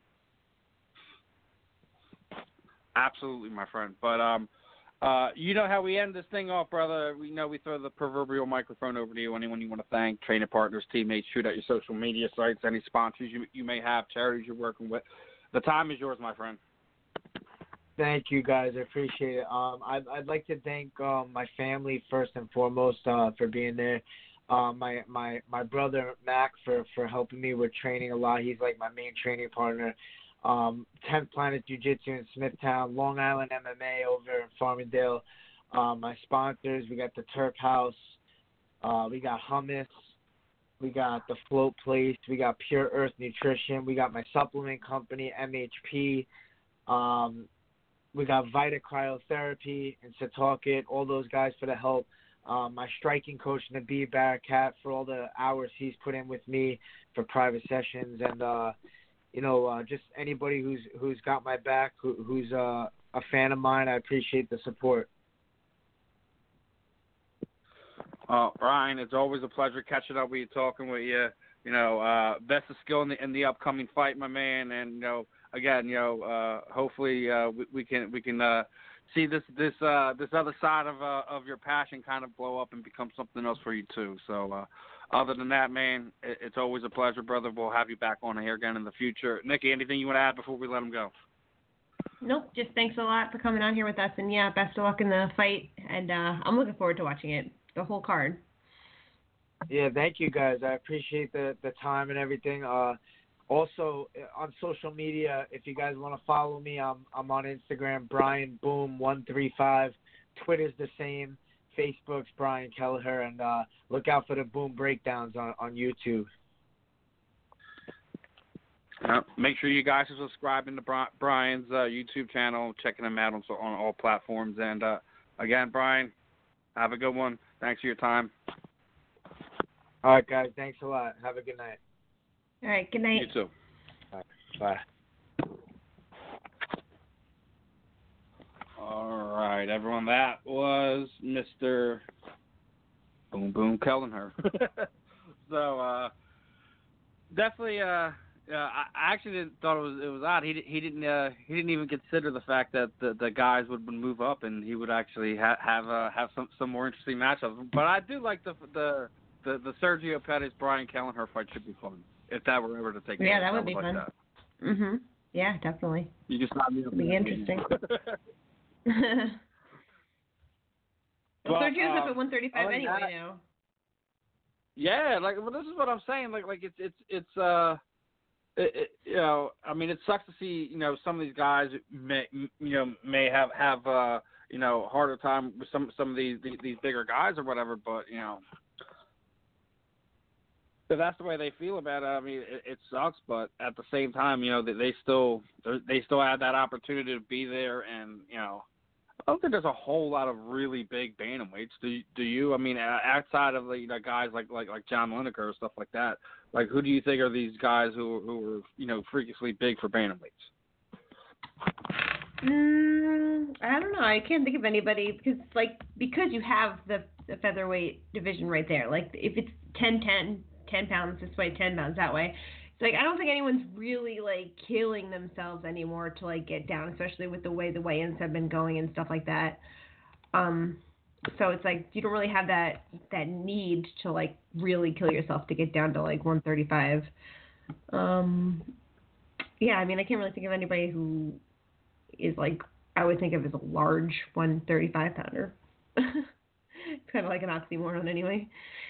Absolutely, my friend. But um, uh, you know how we end this thing off, brother. We know we throw the proverbial microphone over to you. Anyone you want to thank, training partners, teammates, shoot out your social media sites, any sponsors you you may have, charities you're working with. The time is yours, my friend. Thank you, guys. I appreciate it. Um, I'd, I'd like to thank um, my family first and foremost uh, for being there. Um, my my my brother Mac for, for helping me with training a lot. He's like my main training partner. Um, tenth Planet Jiu-Jitsu in Smithtown, Long Island M M A over in Farmingdale. Um, my sponsors, we got the Turf House, uh, we got Hummus, we got the Float Place, we got Pure Earth Nutrition, we got my supplement company, M H P, um, we got Vita Cryotherapy and Setauket, all those guys for the help. Um, my striking coach, Nabil Barakat, for all the hours he's put in with me for private sessions, and uh, you know, uh, just anybody who's who's got my back, who, who's uh, a fan of mine. I appreciate the support. Uh, Brian, it's always a pleasure catching up with you, talking with you. You know, uh, best of skill in the, in the upcoming fight, my man. And you know, again, you know, uh, hopefully uh, we, we can we can uh, see this this uh, this other side of uh, of your passion kind of blow up and become something else for you too. So. Uh, Other than that, man, it's always a pleasure, brother. We'll have you back on here again in the future. Nikki, anything you want to add before we let him go? Nope, just thanks a lot for coming on here with us. And, yeah, best of luck in the fight. And uh, I'm looking forward to watching it, the whole card. Yeah, thank you, guys. I appreciate the, the time and everything. Uh, also, on social media, if you guys want to follow me, I'm, I'm on Instagram, Brian Boom one three five. Twitter's the same. Facebook's Brian Kelleher, and uh, look out for the Boom Breakdowns on, on YouTube. Uh, make sure you guys are subscribing to Brian's uh, YouTube channel, checking him out on, on all platforms. And, uh, again, Brian, have a good one. Thanks for your time. All right, guys. Thanks a lot. Have a good night. All right, good night. You too. All right, bye. All right, everyone. That was Mister Boom Boom Kelleher. so uh, definitely, uh, uh, I actually didn't thought it was it was odd. He he didn't uh, he didn't even consider the fact that the, the guys would move up and he would actually ha- have uh, have some, some more interesting matchups. But I do like the the the, the Sergio Pettis Brian Kelleher fight should be fun if that were ever to take place. Yeah, that would be like fun. That. Mhm. Yeah, definitely. You just not It'd be interesting. well, well, Sergio's um, up at one thirty-five anyway that, now. Yeah, like well, this is what I'm saying. Like, like it's it's it's uh, it, it, you know, I mean, it sucks to see you know some of these guys may you know may have have uh you know harder time with some some of these these, these bigger guys or whatever. But you know, if that's the way they feel about it, I mean, it, it sucks. But at the same time, you know, they, they still they still have that opportunity to be there, and you know. I don't think there's a whole lot of really big bantamweights. Do you, do you? I mean, outside of the you know, guys like, like like John Lineker or stuff like that, like who do you think are these guys who who are you know freakishly big for bantamweights? Mm, I don't know. I can't think of anybody because like because you have the, the featherweight division right there. Like if it's ten ten, ten pounds this way, ten pounds that way. Like, I don't think anyone's really, like, killing themselves anymore to, like, get down, especially with the way the weigh-ins have been going and stuff like that. Um, so it's like you don't really have that that need to, like, really kill yourself to get down to, like, one thirty-five. Um, yeah, I mean, I can't really think of anybody who is, like, I would think of as a large one thirty-five pounder. It's kind of like an oxymoron anyway.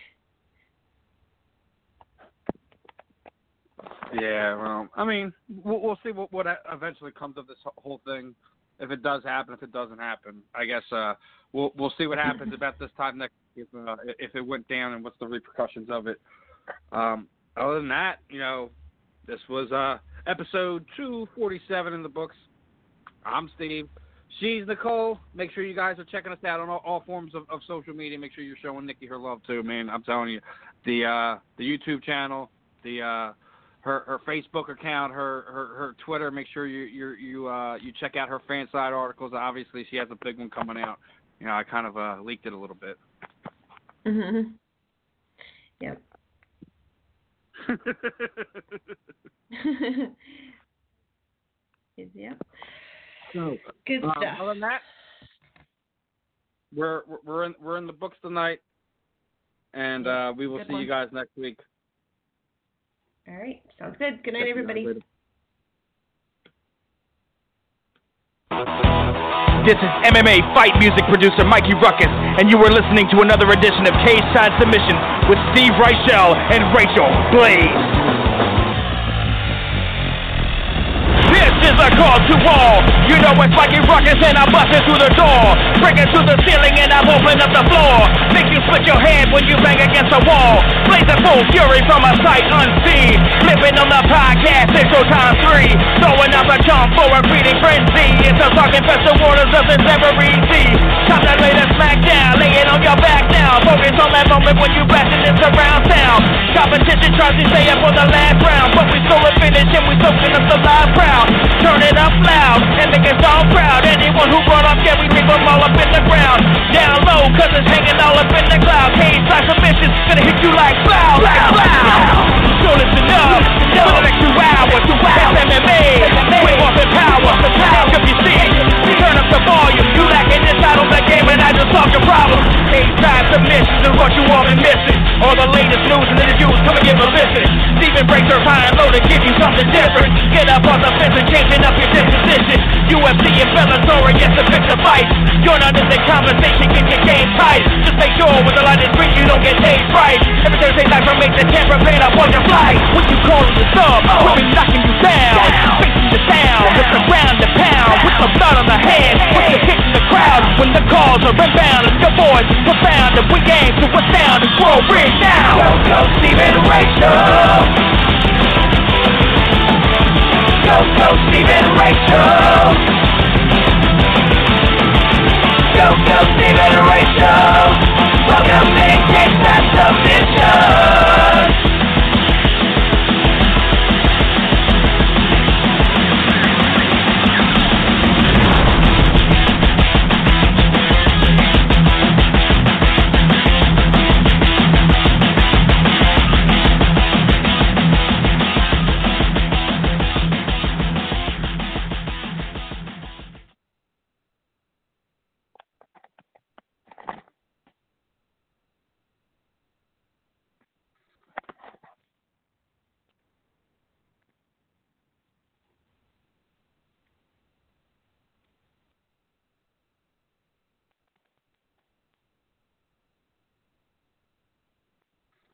Yeah, well, I mean, we'll, we'll see what, what eventually comes of this whole thing. If it does happen, if it doesn't happen, I guess uh, we'll we'll see what happens about this time next if, uh, if it went down and what's the repercussions of it. Um, other than that, you know, this was uh, episode two forty-seven in the books. I'm Steve. She's Nicole. Make sure you guys are checking us out on all, all forms of, of social media. Make sure you're showing Nikki her love too, man. I'm telling you, the uh, the YouTube channel, the uh, her her Facebook account, her, her, her Twitter. Make sure you you you uh, you check out her fan side articles. Obviously, she has a big one coming out. You know, I kind of uh, leaked it a little bit. Mhm. Yep. Yep. So, Good um, stuff. Other than that, we're we're in we're in the books tonight, and uh, we will Good see one. you guys next week. All right. Sounds good. Good night, everybody. This is M M A fight music producer Mikey Ruckus, and you are listening to another edition of Cage Side Submissions with Steve Reichel and Rachel Blaze. This is a call to all. You know it's Mikey Ruckus and I'm busting through the door. Breaking through the ceiling and I'm opening up the floor. Make you split your head when you bang against a wall. Blazing full fury from a sight unseen. Flipping on the podcast, it's showtime three. Throwing up a chunk for a breeding frenzy. It's a talking festival waters of the Severy Sea. Time to lay the smack down, lay it on your back now. Focus on that moment when you blasting in surround sound. Competition tries to stay up for the last round, but we score a finish and we soaking up the live crowd. Turn it up loud and make us all proud. Anyone who brought up, yeah, we leave them all up in the ground. Down low, cause it's hanging all up in the cloud. Cage side submissions, gonna hit you like blow, like blow. So listen up, for the next two hours, two hours, M M A, way off in power, take up your seat, turn up the volume. You lacking inside on the game and I just solved your problem. Cage side submissions is what you all been missing. All the latest news and interviews, come and give a listen. Steven breaks her high and low to give you something different. Get up on the fence and changing up your disposition. U F C and Bellator, yes, to pick the fight. You're not in the conversation, get your game tight. Just make sure with the line is green, you don't get paid right. Every Thursday night from eight to ten, prepare up on your flight. When you calling the sub, oh. We'll be knocking you down, down. Facing the sound, with the ground to pound, with the blood on the hand, with the kick in the crowd. When the calls are inbound, and your voice is profound, and we aim to astound and grow rich now. Go, go, Steven Rachel. Go, go, Steven Rachel. Go, go, Steven Rachel. Welcome to Cage Side Submissions.